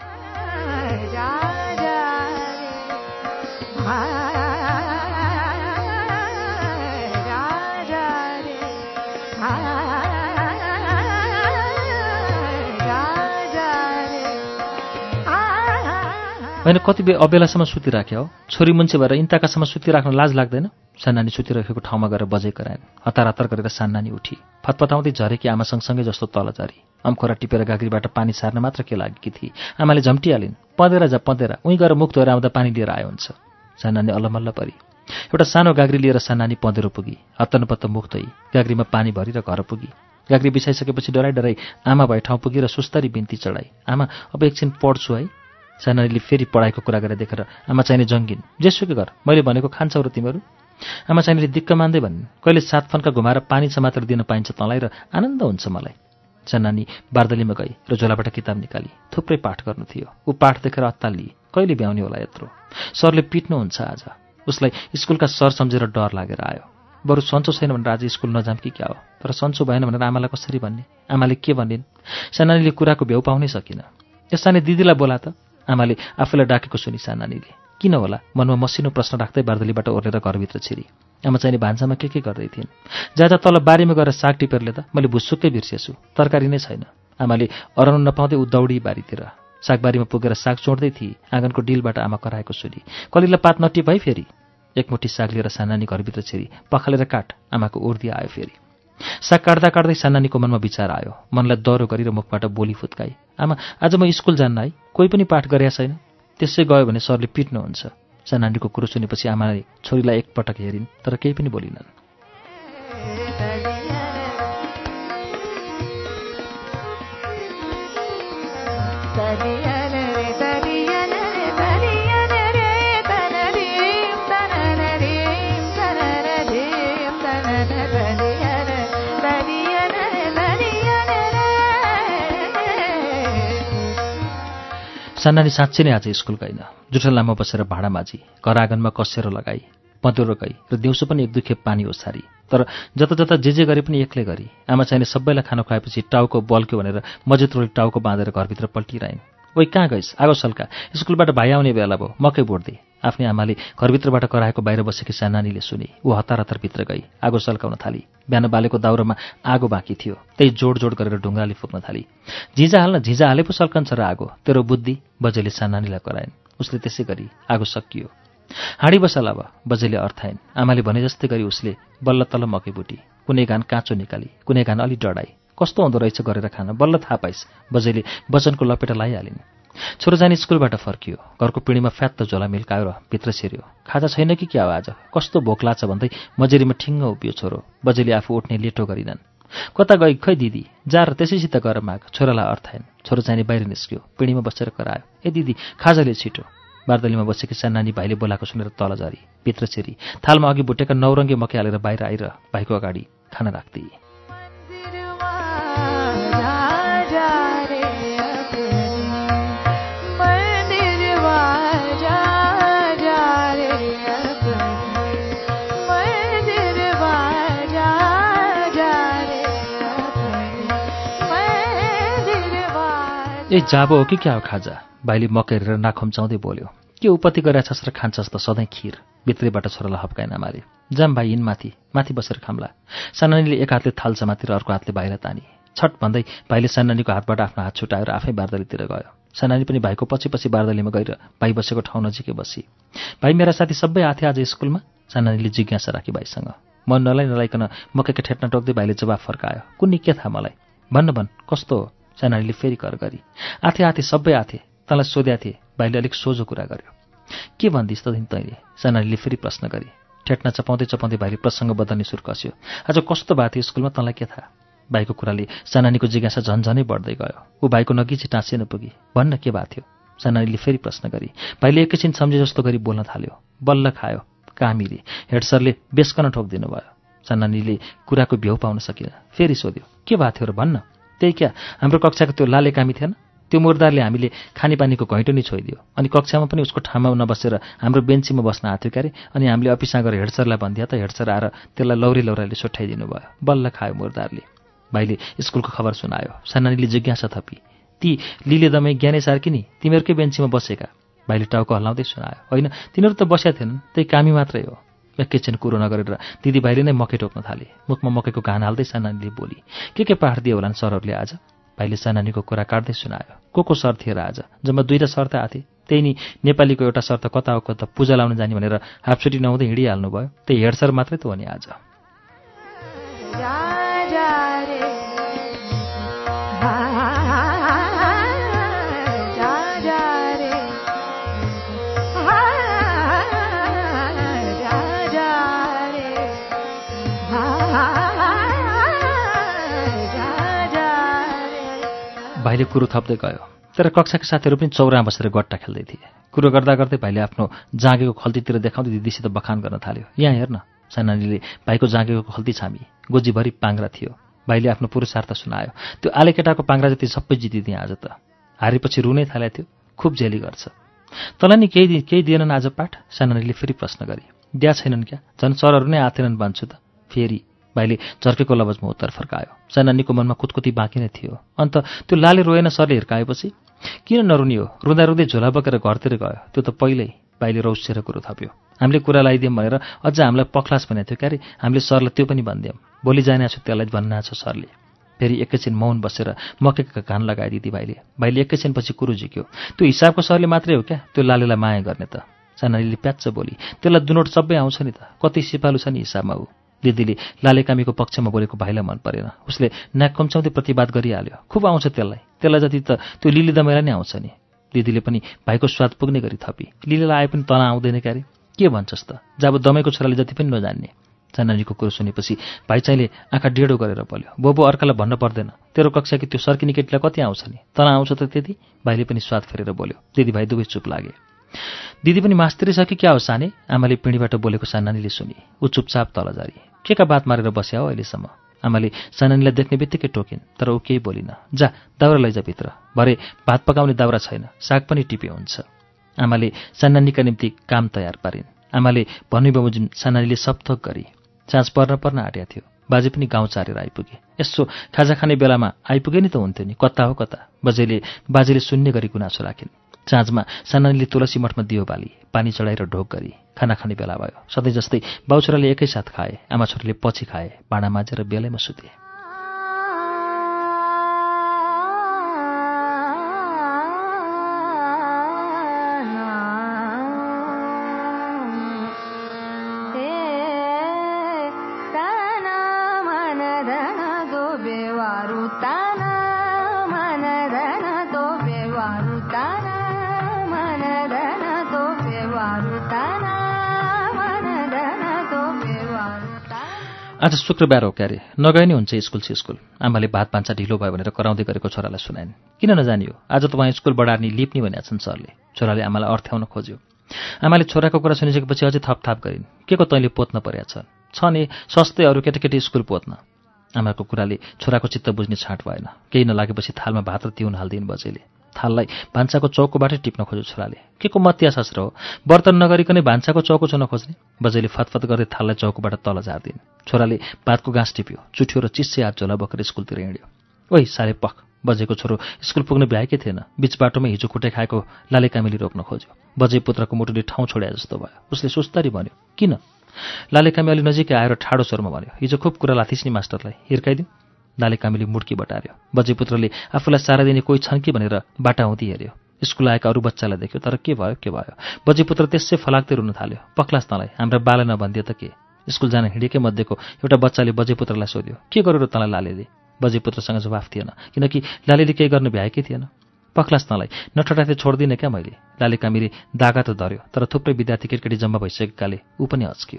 होइन कति बे अबेलासम्म सुतिराख्यो हो? छोरी मुन्छे भएर इन्ताकासम्म सुतिराख्न लाज लाग्दैन? सान्नानी सुतिरहेको ठाउँमा गएर बजै कराइन्। हतार हतार गरेर सान्नानी उठी। फतफताउँदै झरेकी आमा सँगसँगै जस्तो तल झरी। अम्खोरा टिपेर गाग्रीबाट पानी सार्न मात्र के लागेकी थिए। आमाले झम्टिहालिन्, पँधेरा जा पँधेरा, उहीँ गएर मुख धोएर आउँदा पानी लिएर आयो हुन्छ। सान्नानी अल्लमल्ल परी। एउटा सानो गाग्री लिएर सान्नानी पँधेरो पुगी। हत्तनपत्त मुख धोई गाग्रीमा पानी भरेर घर पुगी। गाग्री बिसाइसकेपछि डराइ डराइ आमा भए ठाउँ पुगेर सुस्तरी बिन्ती चढाई, आमा अब एकछिन पढ्छु है। सानानीले फेरि पढाइको कुरा गरेर देखेर आमा चाहिने जङ्गिन्, जेसुकै गर, मैले भनेको खान्छौ र तिमीहरू? आमा चाहिने दिक्क मान्दै भनिन्, कहिले सात फन्का घुमाएर पानी समातेर दिन पाइन्छ तँलाई र आनन्द हुन्छ मलाई। सानानी बार्दलीमा गई र झोलाबाट किताब निकाली। थुप्रै पाठ गर्नु थियो। ऊ पाठ देखेर अत्तालिए, कहिले भ्याउने होला यत्रो? सरले पिट्नुहुन्छ आज। उसलाई स्कुलका सर सम्झेर डर लागेर आयो। बरु सन्चो छैन भनेर आज स्कुल नजाम कि क्या हो? तर सन्चो भएन भनेर आमालाई कसरी भन्ने? आमाले के भनिन्? सानानीले कुराको भ्याउ पाउनै सकिन। यससाने दिदीलाई बोला त। आमाले आफूलाई डाकेको सुनि सानानीले। किन होला? मनमा मसिनो प्रश्न राख्दै बार्दलीबाट ओर्लेर घरभित्र छिरी। आमा चाहिने भान्सामा के के गर्दै थिइन्। जाजा तल बारीमा गएर साग टिपेर ल्याउँदा मैले भुसुक्कै बिर्सेछु, तरकारी नै छैन। आमाले अराउनु नपाउँदै उ दौडी बारीतिर। सागबारीमा पुगेर साग चोड्दै थिए। आँगनको डिलबाट आमा कराएको सुनि, कलिला पात नटिप है फेरि। एकमुठी साग लिएर सानानी घरभित्र छिरी। पखालेर काट, आमाको उर्दी आयो फेरि। साग काट्दा काट्दै सानानीको मनमा विचार आयो। मनलाई दह्रो गरेर मुखबाट बोली फुत्काई, आमा आज म स्कुल जान्न है, कोही पनि पाठ गरेका छैन, त्यसै गयो भने सरले पिट्नुहुन्छ। सानानीको कुरो सुनेपछि आमाले छोरीलाई एकपटक हेरिन्, तर केही पनि बोलिनन्। सानानी साँच्चै नै आज स्कुल गइन। जुठा लामा बसेर भाँडा माझी, घर आँगनमा कसेरो लगाई, पँधुरो गई र दिउँसो पनि एक दुई खेप पानी ओसारी। तर जता जता जे जे गरे पनि एक्लै गरी। आमा चाहिने सबैलाई खाना खुवाएपछि टाउको बल्क्यो भनेर मजेत्रोले टाउको बाँधेर घरभित्र पल्टिरहन्। ओइ कहाँ गइस्, आगो सल्का, स्कुलबाट भाइ आउने बेला भयो, मकै बोड्दै। आफ्नै आमाले घरभित्रबाट कराएको बाहिर बसेकी सानानीले सुने। ऊ हतार हतार भित्र गई, आगो सल्काउन थाली। बिहान बालेको दाउरामा आगो बाँकी थियो, त्यही जोड जोड गरेर ढुङ्गाले फुक्न थाली। झिझा हाल्न, झिझा हाले पो सल्कन्छ र आगो, तेरो बुद्धि, बजेले सानानीलाई कराइन्। उसले त्यसै गरी आगो सकियो। हाँडी बसाल अब, बजेले अर्थाइन्। आमाले भने जस्तै गरी उसले बल्ल तल्ल मकै बुटी, कुनै घान काँचो निकाली, कुनै घान अलि डढाई। कस्तो हुँदो रहेछ गरेर खान, बल्ल थाहा पाइस्, बजेले वचनको लपेटा लगाइहालिन्। छोरो जानी स्कुलबाट फर्कियो, घरको पिँढीमा फ्यात्त झोला मिल्कायो र भित्र छिर्यो। खाजा छैन कि क्या हो आज, कस्तो भोक लाग्छ भन्दै मजेरीमा ठिङ्ग उभियो छोरो। बजेले आफू उठ्ने लेटो गरिनन्। कता गई खै दिदी, जा र त्यसैसित गएर माग, छोरालाई अर्थाइन्। छोरो चाहिँ बाहिर निस्क्यो, पिँढीमा बसेर करायो, ए दिदी खाजाले छिटो। बार्दलीमा बसेकी सानानी भाइले बोलाएको सुनेर तल झरी, भित्र छिरी, थालमा अघि भुटेका नौरङ्गे मकै हालेर बाहिर आएर भाइको अगाडि खाना राख्दै। ए जाबो हो कि क्या हो खाजा, भाइले मकै हेरेर नाखम्चाउँदै बोल्यो। के उपति गरेर छस् र खान्छस् त सधैँ खिर। भित्रैबाट छोरालाई हप्काइन आमाले। जाम भाइ हिँड माथि, माथि बसेर खाम्ला। सानानीले एक हातले थाल समातेर अर्को हातले भाइलाई तानी। छट भन्दै भाइले सानानीको हातबाट आफ्नो हात छुटाएर आफै बार्दलीतिर गयो। सानानी पनि भाइको पछि पछि बार्दलीमा गएर भाइ बसेको ठाउँ नजिकै बसी। भाइ मेरा साथी सबै आथे आज स्कुलमा, सानानीले जिज्ञासा राखी भाइसँग। मन नलाई नलाइकन मकैका ठेट्ना टोक्दै भाइले जवाफ फर्कायो, कुन्नी के थाहा मलाई, भन्न भन् कस्तो हो। सानानीले फेरि कर गरी, आथे आथे सबै आथे, तँलाई सोध्या थिए। भाइले अलिक सोझो कुरा गर्यो। के भन्दिस् त तैँले, सानानीले फेरि प्रश्न गरी। ठेट्ना चपाउँदै चपाउँदै भाइले प्रसङ्ग बदल्ने सुर कस्यो, आज कस्तो भएको थियो स्कुलमा तँलाई के थाहा। भाइको कुराले सानानीको जिज्ञासा झन्झनै बढ्दै गयो। ऊ भाइको नगिची टाँसिन पुगी, भन्न के भएको थियो। सानानीले फेरि प्रश्न गरी। भाइले एकैछिन सम्झे जस्तो गरी बोल्न थाल्यो, बल्ल खायो कामीले, हेड सरले बेस्कन ठोकिदिनु भयो। सानानीले कुराको भ्यौ पाउन सकिन, फेरि सोध्यो, के भएको थियो र भन्न। त्यही क्या, हाम्रो कक्षाको त्यो लाले कामी थिएन, त्यो मुर्दारले हामीले खानेपानीको घैँटो नै छोइदियो, अनि कक्षामा पनि उसको ठाउँमा नबसेर हाम्रो बेन्चीमा बस्न आएको थियो क्यारे। अनि हामीले अफिसमा गएर हेड सरलाई भनिदिया त हेड सर आएर त्यसलाई लौरी लौराले सोठाइदिनु भयो, बल्ल खायो मुर्दारले। भाइले स्कुलको खबर सुनायो। सानानीले जिज्ञासा थपी, ती लिले दमै ज्ञाने सार्की नि तिमीहरूकै बेन्चीमा बसेका। भाइले टाउको हल्लाउँदै सुनायो, होइन तिनीहरू त बसेका थिएनन्, त्यही कामी मात्रै हो। एकैछिन कुरो नगरेर दिदी भाइले नै मकै टोक्न थाले। मुखमा मकैको घान हाल्दै सानानीले बोली, के के पाठ दियो होलान् सरहरूले आज। भाइले सानानीको कुरा काट्दै सुनायो, को को सर थिए र आज, जम्मा दुईवटा सर त आथे। त्यही नि नेपालीको एउटा सर त कता हो कता पूजा लाउन जाने भनेर हाफचुटी नहुँदै हिँडिहाल्नु भयो, त्यही हेड सर मात्रै त हो नि आज। भाइले कुरो थप्दै गयो, तर कक्षाका साथीहरू पनि चौरामा बसेर गट्टा खेल्दै थिए। कुरो गर्दा गर्दै भाइले आफ्नो जाँगेको खल्तीतिर देखाउँदै दिदीसित बखान गर्न थाल्यो, यहाँ हेर्न। सानानीले भाइको जाँगेको खल्ती छामी, गोजीभरि पाङ्रा थियो। भाइले आफ्नो पुरुषार्थ सुनायो, त्यो आले केटाको पाङ्रा जति सबै जितिदिएँ आज त। हारेपछि रुनै थाले थियो, खुब झेली गर्छ। तँलाई नि केही केही दिएनन् आज पाठ, सानानीले फेरि प्रश्न गरे। दिया छैनन् क्या, झन् सरहरू नै आथेनन् भन्छु त। फेरि भाइले झर्केको लवजमा उत्तर फर्कायो। सानानीको मनमा कुतकुती बाँकी नै थियो। अन्त त्यो लाले रोएन सरले हिर्काएपछि, किन नरुनी हो, रुँदा रुँदै झोला बोकेर घरतिर गयो, त्यो त पहिल्यै। भाइले रौसिएर कुरो थप्यो, हामीले कुरा लगाइदियौँ भनेर अझ हामीलाई पक्लास भनेको थियो क्यारे, हामीले सरलाई त्यो पनि भनिदियौँ, भोलि जाने छु त्यसलाई भन्ना छ सरले। फेरि एकैछिन मौन बसेर मकैका घान लगाइदिदी भाइले। भाइले एकैछिनपछि कुरो झिक्यो, त्यो हिसाबको सरले मात्रै हो क्या त्यो लालेलाई माया गर्ने त। सानानीले प्याच्च बोली, त्यसलाई दुनोट सबै आउँछ नि त, कति सिपालु छ नि हिसाबमा ऊ। दिदीले लालेकामीको पक्षमा बोलेको भाइलाई मन परेन। उसले नाक कम्चाउँदै प्रतिवाद गरिहाल्यो। खुब आउँछ त्यसलाई, त्यसलाई जति त त्यो लिली दमाईलाई नै आउँछ नि। दिदीले पनि भाइको स्वाद पुग्ने गरी थपी, लिलीलाई आए पनि तल आउँदैन क्यारे, के भन्छस् त, जब दमाईको छोराले जति पनि नजान्ने। चानानीको कुरो सुनेपछि भाइ चाहिँले आँखा डेढो गरेर बोल्यो, बोबो अर्कालाई भन्न पर्दैन, तेरो कक्षा कि त्यो सर्किने केटीलाई कति आउँछ नि, तल आउँछ त त्यति। भाइले पनि स्वाद फेरेर बोल्यो। दिदी भाइ दुवै चुप लागे। दिदी पनि मास्तिरै छ कि क्या हो साने, आमाले पिँढीबाट बोलेको सानानीले सुनि। ऊ चुपचाप तल जारी। के का बात मारेर बस्या हो अहिलेसम्म। आमाले सानानीलाई देख्ने बित्तिकै टोकिन्, तर ऊ केही बोलिन। जा दाउरा लैजा भित्र, भरे भात पकाउने दाउरा छैन, साग पनि टिपे हुन्छ। आमाले सानानीका निम्ति काम तयार पारिन्। आमाले भन्ने बमोजिम सानानीले सबथोक गरी। साँझ पर्न पर्न आँट्या थियो। बाजे पनि गाउँ चारेर आइपुगे। यसो खाजा खाने बेलामा आइपुगे नि त हुन्थ्यो नि, कता हो कता। बजेले बाजेले सुन्ने गरी गुनासो राखिन्। साँझमा सानानीले तुलसी मठमा दियो बाली, पानी चढाएर ढोक गरी। खाना खाने बेला भयो। सधैँ जस्तै बाउछोराले एकैसाथ खाए, आमा छोराले पछि खाए। भाँडा माझेर बेलैमा सुते। आज शुक्रबार हो क्यारे, नगए नि हुन्छ स्कुल स्कुल। आमाले भात भान्सा ढिलो भयो भनेर कराउँदै गरेको छोरालाई सुनाइन्। किन नजानियो, आज तपाईँ स्कुल बढार्नी लिप्ने भनेका छन् सरले। छोराले आमालाई अर्थ्याउन खोज्यो। आमाले छोराको कुरा सुनिसकेपछि अझै थपथाप गरिन्। के को तैँले पोत्न पर्या छ, छ नि सस्तै अरू केटाकेटी स्कुल पोत्न। आमाको कुराले छोराको चित्त बुझ्ने छाँट भएन। केही नलागेपछि थालमा भात र तिउन हाल्दिन् बजेले। थाललाई भान्साको चौकोबाटै टिप्न खोज्यो छोराले। के को मत्या शस्त्र हो, बर्तन नगरिकनै भान्साको चौको छुन खोज्ने। बजेले फतफत गर्दै थाललाई चौकोबाट तल झार्दिन्। छोराले भातको गाँस टिप्यो, चुट्यो र चिस्से हात झोला बोकेर स्कुलतिर हिँड्यो। ओइ सारे पख, बजेको छोरो स्कुल पुग्न भ्याएकै थिएन। बीच बाटोमै हिजो खुट्टे खाएको लालेकामीले रोक्न खोज्यो। बजे पुत्रको मुटुले ठाउँ छोड्या जस्तो भयो। उसले सुस्तरी भन्यो, किन? लालेकामी अलि नजिकै आएर ठाडो स्वरमा भन्यो, हिजो खुब कुरा लाथिस् नि मास्टरलाई, हिर्काइदिउँ। लालेकामीले मुड्की बटार्यो। बजेपुत्रले आफूलाई सारा दिने कोही छन् कि भनेर बाटा हुँदी हेऱ्यो। स्कुल आएका अरू बच्चालाई देख्यो, तर के भयो के भयो। बजेपुत्र त्यसै फलाक्दै रुन थाल्यो। पक्लास तँलाई, हाम्रा बाला नभनिदियो त के। स्कुल जान हिँडेकै मध्येको एउटा बच्चाले बजेपुत्रलाई सोध्यो, के गर्यो र तँलाई लालेले? बजेपुत्रसँग जवाफ थिएन, किनकि लालेले केही गर्न भ्याएकै थिएन। पक्लास तँलाई, नठटाते छोड्दिनँ क्या मैले। लालेकामीले दागा त धर्यो, तर थुप्रै विद्यार्थी केटकेटी जम्मा भइसकेकाले ऊ पनि हच्कियो।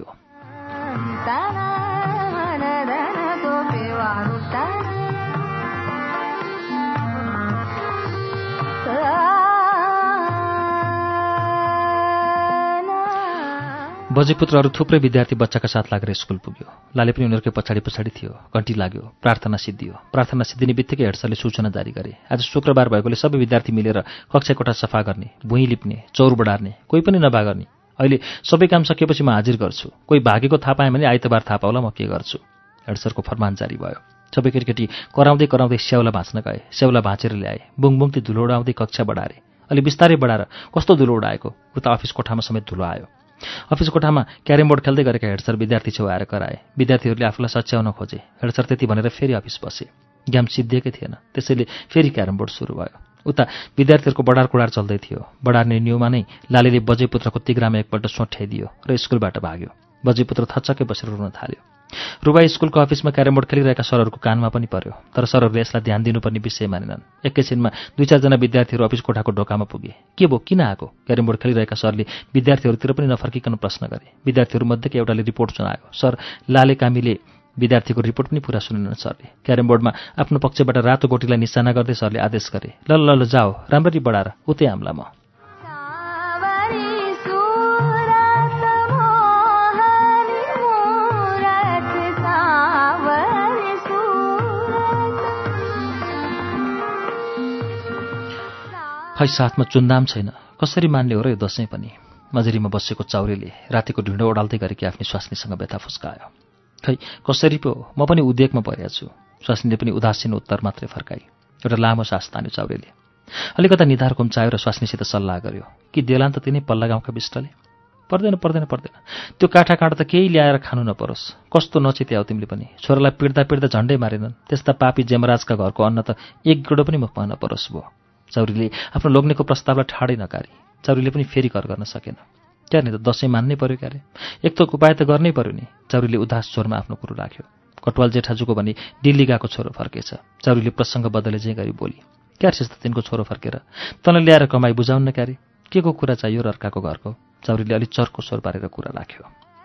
बजेपुत्रहरू थुप्रै विद्यार्थी बच्चाका साथ लागेर स्कुल पुग्यो। लाले पनि उनीहरूकै पछाडि पछाडि थियो। घन्टी लाग्यो, प्रार्थना सिद्धियो। प्रार्थना सिद्धिने बित्तिकै हेडसरले सूचना जारी गरे, आज शुक्रबार भएकोले सबै विद्यार्थी मिलेर कक्षा कोठा सफा गर्ने, भुइँ लिप्ने, चौर बढार्ने, कोही पनि नभागर्ने। अहिले सबै काम सकिएपछि म हाजिर गर्छु। कोही भागेको थाहा पाएँ भने आइतबार थाहा पाउला म के गर्छु। हेडसरको फरमान जारी भयो। सबै केटीकेटी कराउँदै कराउँदै स्याउला भाँच्न गए। स्याउला भाँचेर ल्याए। बुङबुङती धुलो उडाउँदै कक्षा बढारे। अलि बिस्तारै बढाएर कस्तो धुलो उडाएको, उता अफिस कोठामा समेत धुलो आयो। अफिस कोठामा क्यारम बोर्ड खेल्दै गरेका हेडसर विद्यार्थी छेउ आएर कराए। विद्यार्थीहरूले आफूलाई सच्याउन खोजे। हेडसर त्यति भनेर फेरि अफिस बसे। गेम सिद्धिएकै थिएन, त्यसैले फेरि क्यारम बोर्ड सुरु भयो। उता विद्यार्थीहरूको बडार कुडार चल्दै थियो। बडार्ने न्युमा नै लालेले बजेपुत्रको तिग्रामा एकपल्ट सोठ्याइदियो र स्कुलबाट भाग्यो। बजेपुत्र थच्चकै बसेर रुन थाल्यो। रुबा स्कुलको अफिसमा क्यारम बोर्ड खेलिरहेका सरहरूको कानमा पनि पर्यो, तर सरहरूले यसलाई ध्यान दिनुपर्ने विषय मानेनन्। एकैछिनमा दुई चारजना विद्यार्थीहरू अफिस कोठाको ढोकामा पुगे। के भो, किन आएको? क्यारम बोर्ड खेलिरहेका सरले विद्यार्थीहरूतिर पनि नफर्किकन प्रश्न गरे। विद्यार्थीहरूमध्येका एउटाले रिपोर्ट सुनायो, सर लालेकामीले। विद्यार्थीको रिपोर्ट पनि पुरा सुनेनन् सरले। क्यारम बोर्डमा आफ्नो पक्षबाट रातो गोटीलाई निशाना गर्दै सरले आदेश गरे, ल ल ल जाओ, राम्ररी बढाएर उतै हाम्ला म। खै साथमा चुन्दाम छैन, कसरी मान्ने हो र यो दसैँ पनि। मजरीमा बसेको चाउरेले रातिको ढिँडो ओडाल्दै गरेकी आफ्नी स्वास्नीसँग व्यथा फुस्कायो। खै कसरी पो, म पनि उद्योगमा परेको छु। स्वास्नीले पनि उदासीन उत्तर मात्रै फर्काई। एउटा लामो सास तान्यो चाउरेले। अलिकता निधार कुम्चायो र स्वास्नीसित सल्लाह गर्यो, कि देलान त तिनै पल्ला गाउँका बिष्टले। पर्दैन पर्दैन पर्दैन, त्यो काँठा काँडा त केही ल्याएर खानु नपरोस्। कस्तो नचित्याउ तिमीले पनि। छोरालाई पिड्दा पिड्दा झन्डै मारेनन्। त्यस्ता पापी जेमराजका घरको अन्न त एक गोडो पनि मुखमा नपरोस् भो। चौरीले आफ्नो लोग्नेको प्रस्तावलाई ठाडै नकारी। चौरीले पनि फेरि कर गर्न सकेन। क्या नि त दसैँ मान्नै पर्यो क्यारे? एक त उपाय त गर्नै पर्यो नि। चौरीले उदास स्वरमा आफ्नो कुरो राख्यो। कटवाल जेठाजुको भने दिल्ली गएको छोरो फर्केछ। चौरीले प्रसङ्ग बदले चाहिँ गरी बोली। क्यार्सिस त तिनको छोरो फर्केर तँलाई ल्याएर कमाई बुझाउन क्यारे? के को कुरा चाहियो र अर्काको घरको? चौरीले अलि चर्को स्वर पारेर कुरा राख्यो।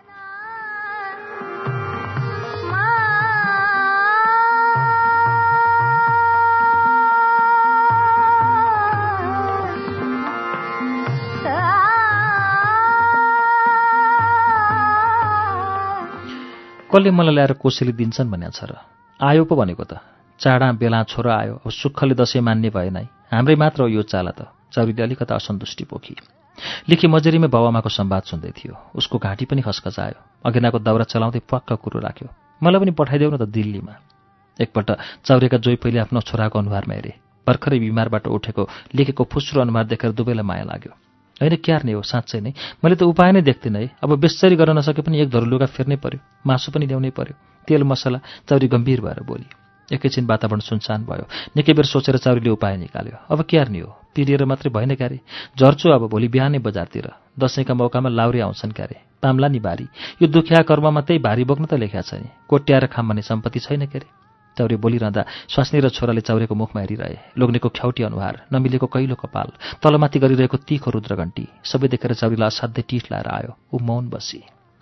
कसले मलाई ल्याएर कोसेली दिन्छन् भन्या छ र? आयो पो भनेको त। चाडा बेला छोरो आयो, अब सुखले दसैँ मान्ने भएन है। हाम्रै मात्र हो यो चाला त। चौरीले अलिकता असन्तुष्टि पोखी। लिखी मजरीमै बाउआमाको संवाद सुन्दै थियो। उसको घाँटी पनि खसखसायो। अघिनाको दाउरा चलाउँदै पक्क कुरो राख्यो। मलाई पनि पठाइदेऊ न त दिल्लीमा। एकपल्ट चौरेका जोइ पहिले आफ्नो छोराको अनुहारमा हेरे। भर्खरै बिमारबाट उठेको लेखेको फुस्रो अनुहार देखेर दुवैलाई माया लाग्यो। होइन क्यार्ने हो, साँच्चै नै मैले त उपाय नै देख्दिनँ है। अब बेसरी गर्न नसके पनि एक धरो लुगा फेर्नै पर्यो, मासु पनि ल्याउनै पर्यो, तेल मसला। चौरी गम्भीर भएर बोली। एकैछिन वातावरण सुनसान भयो। निकै बेर सोचेर चौरीले उपाय निकाल्यो। अब क्यार्ने हो, पिरिएर मात्रै भएन क्यारे? झर्छु अब भोलि बिहानै बजारतिर। दसैँका मौकामा लाउरे आउँछन् क्यारे? पाम्ला नि बारी। यो दुखिया कर्ममा त्यही भारी बोक्न त लेख्या छ नि। कोट्याएर खाम भन्ने सम्पत्ति छैन क्यारे? चौरी बोलिरहँदा स्वास्नी र छोराले चौरेको मुखमा हेरिरहे। लोग्नेको ख्याउटी अनुहार, नमिलेको कैलो कपाल, तलमाथि गरिरहेको तीखो रुद्रघण्टी सबै देखेर चौरीलाई असाध्यै टिठ लाएर आयो। ऊ मौन बसी।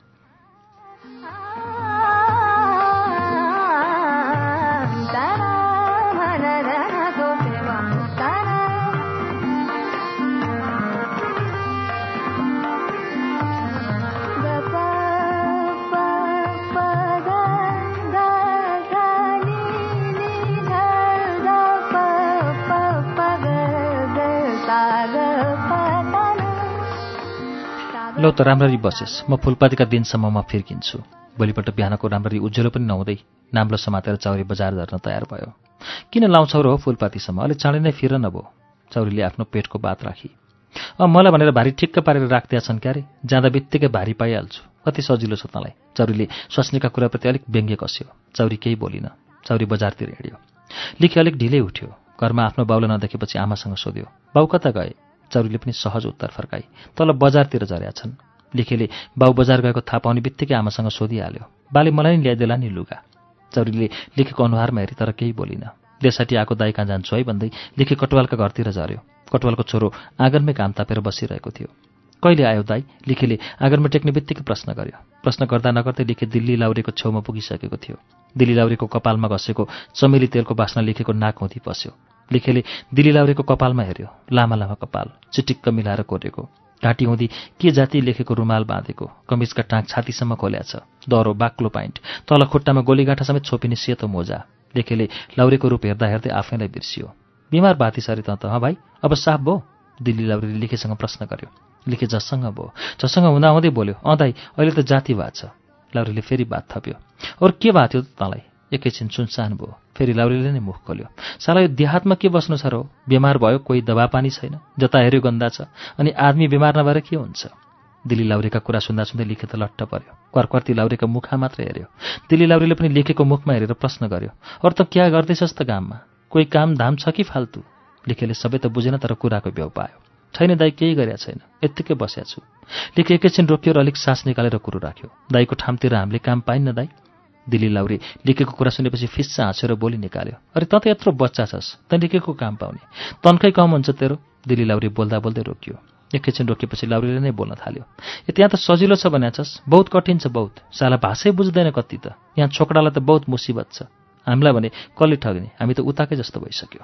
लौ त राम्ररी बसेस्, म फुलपातीका दिनसम्ममा फिर्किन्छु। भोलिपल्ट बिहानको राम्ररी उज्यालो पनि नहुँदै नाम्लो समातेर चौरी बजार झर्न तयार भयो। किन लाउँछौ र हो फुलपातीसम्म? अलि चाँडै नै फिर न भो। चौरीले आफ्नो पेटको बात राखी। अँ मलाई भनेर भारी ठिक्क पारेर राख्दिया छन् क्यारे? जाँदा बित्तिकै भारी पाइहाल्छु। कति सजिलो छ तँलाई? चौरीले स्वास्नीका कुराप्रति अलिक व्यङ्ग्य कस्यो। चौरी केही बोलिन। चौरी बजारतिर हिँड्यो। लिखी अलिक ढिलै उठ्यो। घरमा आफ्नो बाउलाई नदेखेपछि आमासँग सोध्यो, बाउ कता गए? चौरीले पनि सहज उत्तर फर्काई, तल बजारतिर झर्या छन्। लिखेले बाउ बजार गएको थाहा पाउने बित्तिकै आमासँग सोधिहाल्यो, बाले मलाई नि ल्याइदेला नि लुगा? चौरीले लेखेको अनुहारमा हेरी तर केही बोलिन। देसाटी आएको दाइ कहाँ जान्छु है भन्दै लेखे कटवालका घरतिर झर्यो। कटवालको छोरो आँगनमै घाम तापेर बसिरहेको थियो। कहिले आयो दाइ? लिखेले आँगनमा टेक्ने बित्तिकै प्रश्न गर्यो। प्रश्न गर्दा नगर्दै लिखे दिल्ली लाउरेको छेउमा पुगिसकेको थियो। दिल्ली लाउरेको कपालमा घसेको चमेली तेलको बास्ना लेखेको नाक हुँदी पस्यो। लिखेले दिल्ली लाउरेको कपालमा हेऱ्यो। लामा लामा कपाल, चिटिक्क मिलाएर कोरेको, घाँटी हुँदी के जाति लेखेको रुमाल बाँधेको, कमिजका टाँक छातीसम्म खोल्या छ, दह्रो बाक्लो पाइन्ट, तल खुट्टामा गोलीगाँठा समेत छोपिने सेतो मोजा। लेखेले लाउरेको रूप हेर्दा हेर्दै आफैलाई बिर्सियो। बिमार बाती सरी त हँ भाइ, अब साफ भो? दिल्ली लाउरेले लेखेसँग प्रश्न गर्यो। लेखे जससँग भो। जससँग हुँदा हुँदै बोल्यो, अँ दाइ अहिले त जाति भएको छ। लाउरेले फेरि बात थप्यो, अरू के भएको थियो तँलाई? एकैछिन सुनसान भयो। फेरि लाउरेले नै मुख खोल्यो, साला यो देहातमा के बस्नु छ र हो? बिमार भयो, कोही दबा पानी छैन, जता हेऱ्यो गन्दा छ, अनि आदमी बिमार नभएर के हुन्छ? दिल्ली लाउरेका कुरा सुन्दा सुन्दै लेखे त लट्ट पर्यो। कर्कर्ती लाउरेका मुखा मात्र हेऱ्यो। दिल्ली लाउरेले पनि लेखेको मुखमा हेरेर प्रश्न गर्यो, अरू त क्या गर्दैछस् त गाममा? कोही काम धाम छ कि फाल्तु? लेखेले सबै त बुझेन तर कुराको भ्याउ पायो। छैन दाइ, केही गरेका छैन, यत्तिकै बस्या छु। लेखे एकैछिन रोकियो र अलिक सास निकालेर कुरो राख्यो, दाइको ठामतिर हामीले काम पाइन्न दाइ? दिल्ली लाउरे लेखेको कुरा सुनेपछि फिस्सा हाँसेर बोली निकाल्यो, अरे त त यत्रो बच्चा छस्, तँ लेखेको काम पाउने, तन्कै कम हुन्छ तेरो? दिल्ली लाउरे बोल्दा बोल्दै रोकियो। एकैछिन रोकेपछि लाउरेले नै बोल्न थाल्यो, ए त्यहाँ त सजिलो छ भन्या छस्, बहुत कठिन छ बहुत, साला भाषै बुझ्दैन कति त, यहाँ छोकडालाई त बहुत मुसिबत छ। हामीलाई भने कसले ठग्ने, हामी त उताकै जस्तो भइसक्यो।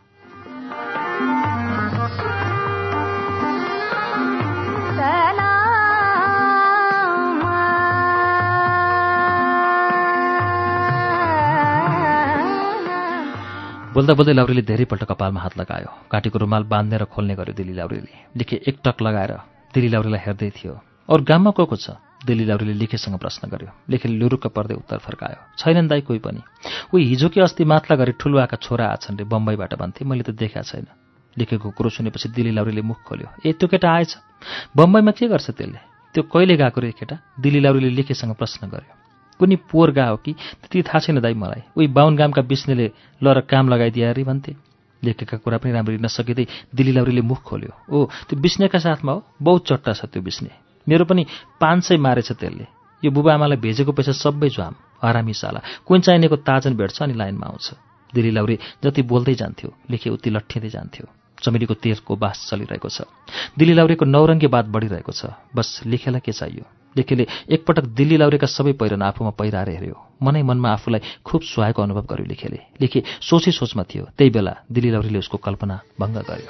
बोल्दा बोल्दै लाउरेले धेरैपल्ट कपालमा हात लगायो। काटीको रुमाल बाँध्ने र खोल्ने गर्यो दिल्ली लाउरेले। लेखे एकटक लगाएर दिल्ली लाउरेलाई हेर्दै थियो। अरू गाममा को को छ? दिल्ली लाउरेले लेखेसँग प्रश्न गर्यो। लेखेले लुरुक्क पर्दै उत्तर फर्कायो, छैनन् दाइ कोही पनि। उही हिजो कि अस्ति माथला गरी ठुलुवाका छोरा आछन् रे बम्बईबाट भन्थे, मैले त देखा छैन। लेखेको कुरो सुनेपछि दिल्ली लाउरेले मुख खोल्यो, ए त्यो केटा आएछ? बम्बईमा के गर्छ त्यसले? त्यो कहिले गएको रे केटा? दिल्ली लाउरेले लेखेसँग प्रश्न गर्यो। कुनै पोहोर गएको कि त्यति थाहा छैन दाइ मलाई, उही बाहुन गामका बिस्नेले लर काम लगाइदिए अरे भन्थे। लेखेका कुरा पनि राम्ररी नसकिँदै दिल्ली लाउरेले मुख खोल्यो, ओ त्यो बिस्नेका साथमा हो? बहुत चट्टा छ त्यो बिस्ने। मेरो पनि पाँच सय मारेछ त्यसले। यो बुबा आमालाई भेजेको पैसा सबै ज्वाम, हरामी साला। कुन चाहिनेको ताजन भेट्छ अनि लाइनमा आउँछ। दिली लाउरे जति बोल्दै जान्थ्यो लेखे उति लट्ठिँदै जान्थ्यो। चमेलीको तेलको बास चलिरहेको छ। दिल्ली लाउरेको नौरङ्गे बात बढिरहेको छ। बस लेखेलाई के चाहियो? लेखेले एकपटक दिल्ली लाउरेका सबै पहिरन आफूमा पहिराएर हेऱ्यो। मनै मनमा आफूलाई खुब सुहाएको अनुभव गर्यो लेखेले। लेखे सोची सोचमा थियो। त्यही बेला दिल्ली लाउरेले उसको कल्पना भङ्ग गर्यो।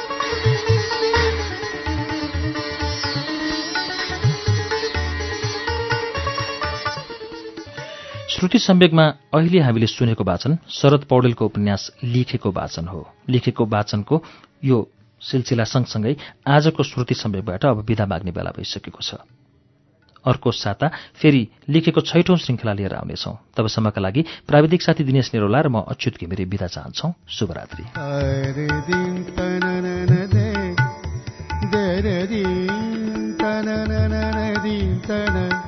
श्रुति सम्वेकमा अहिले हामीले सुनेको वाचन शरद पौडेलको उपन्यास लिखेको वाचन हो। लिखेको वाचनको यो सिलसिला सँगसँगै आजको श्रुति सम्वेकबाट अब बिदा माग्ने बेला भइसकेको छ। अर्को साता फेरि लिखेको छैठौं श्रृङ्खला लिएर आउनेछौँ। तबसम्मका लागि प्राविधिक साथी दिनेश निरोला र म अच्युत घिमिरे बिदा चाहन्छौँ। शुभरात्रि।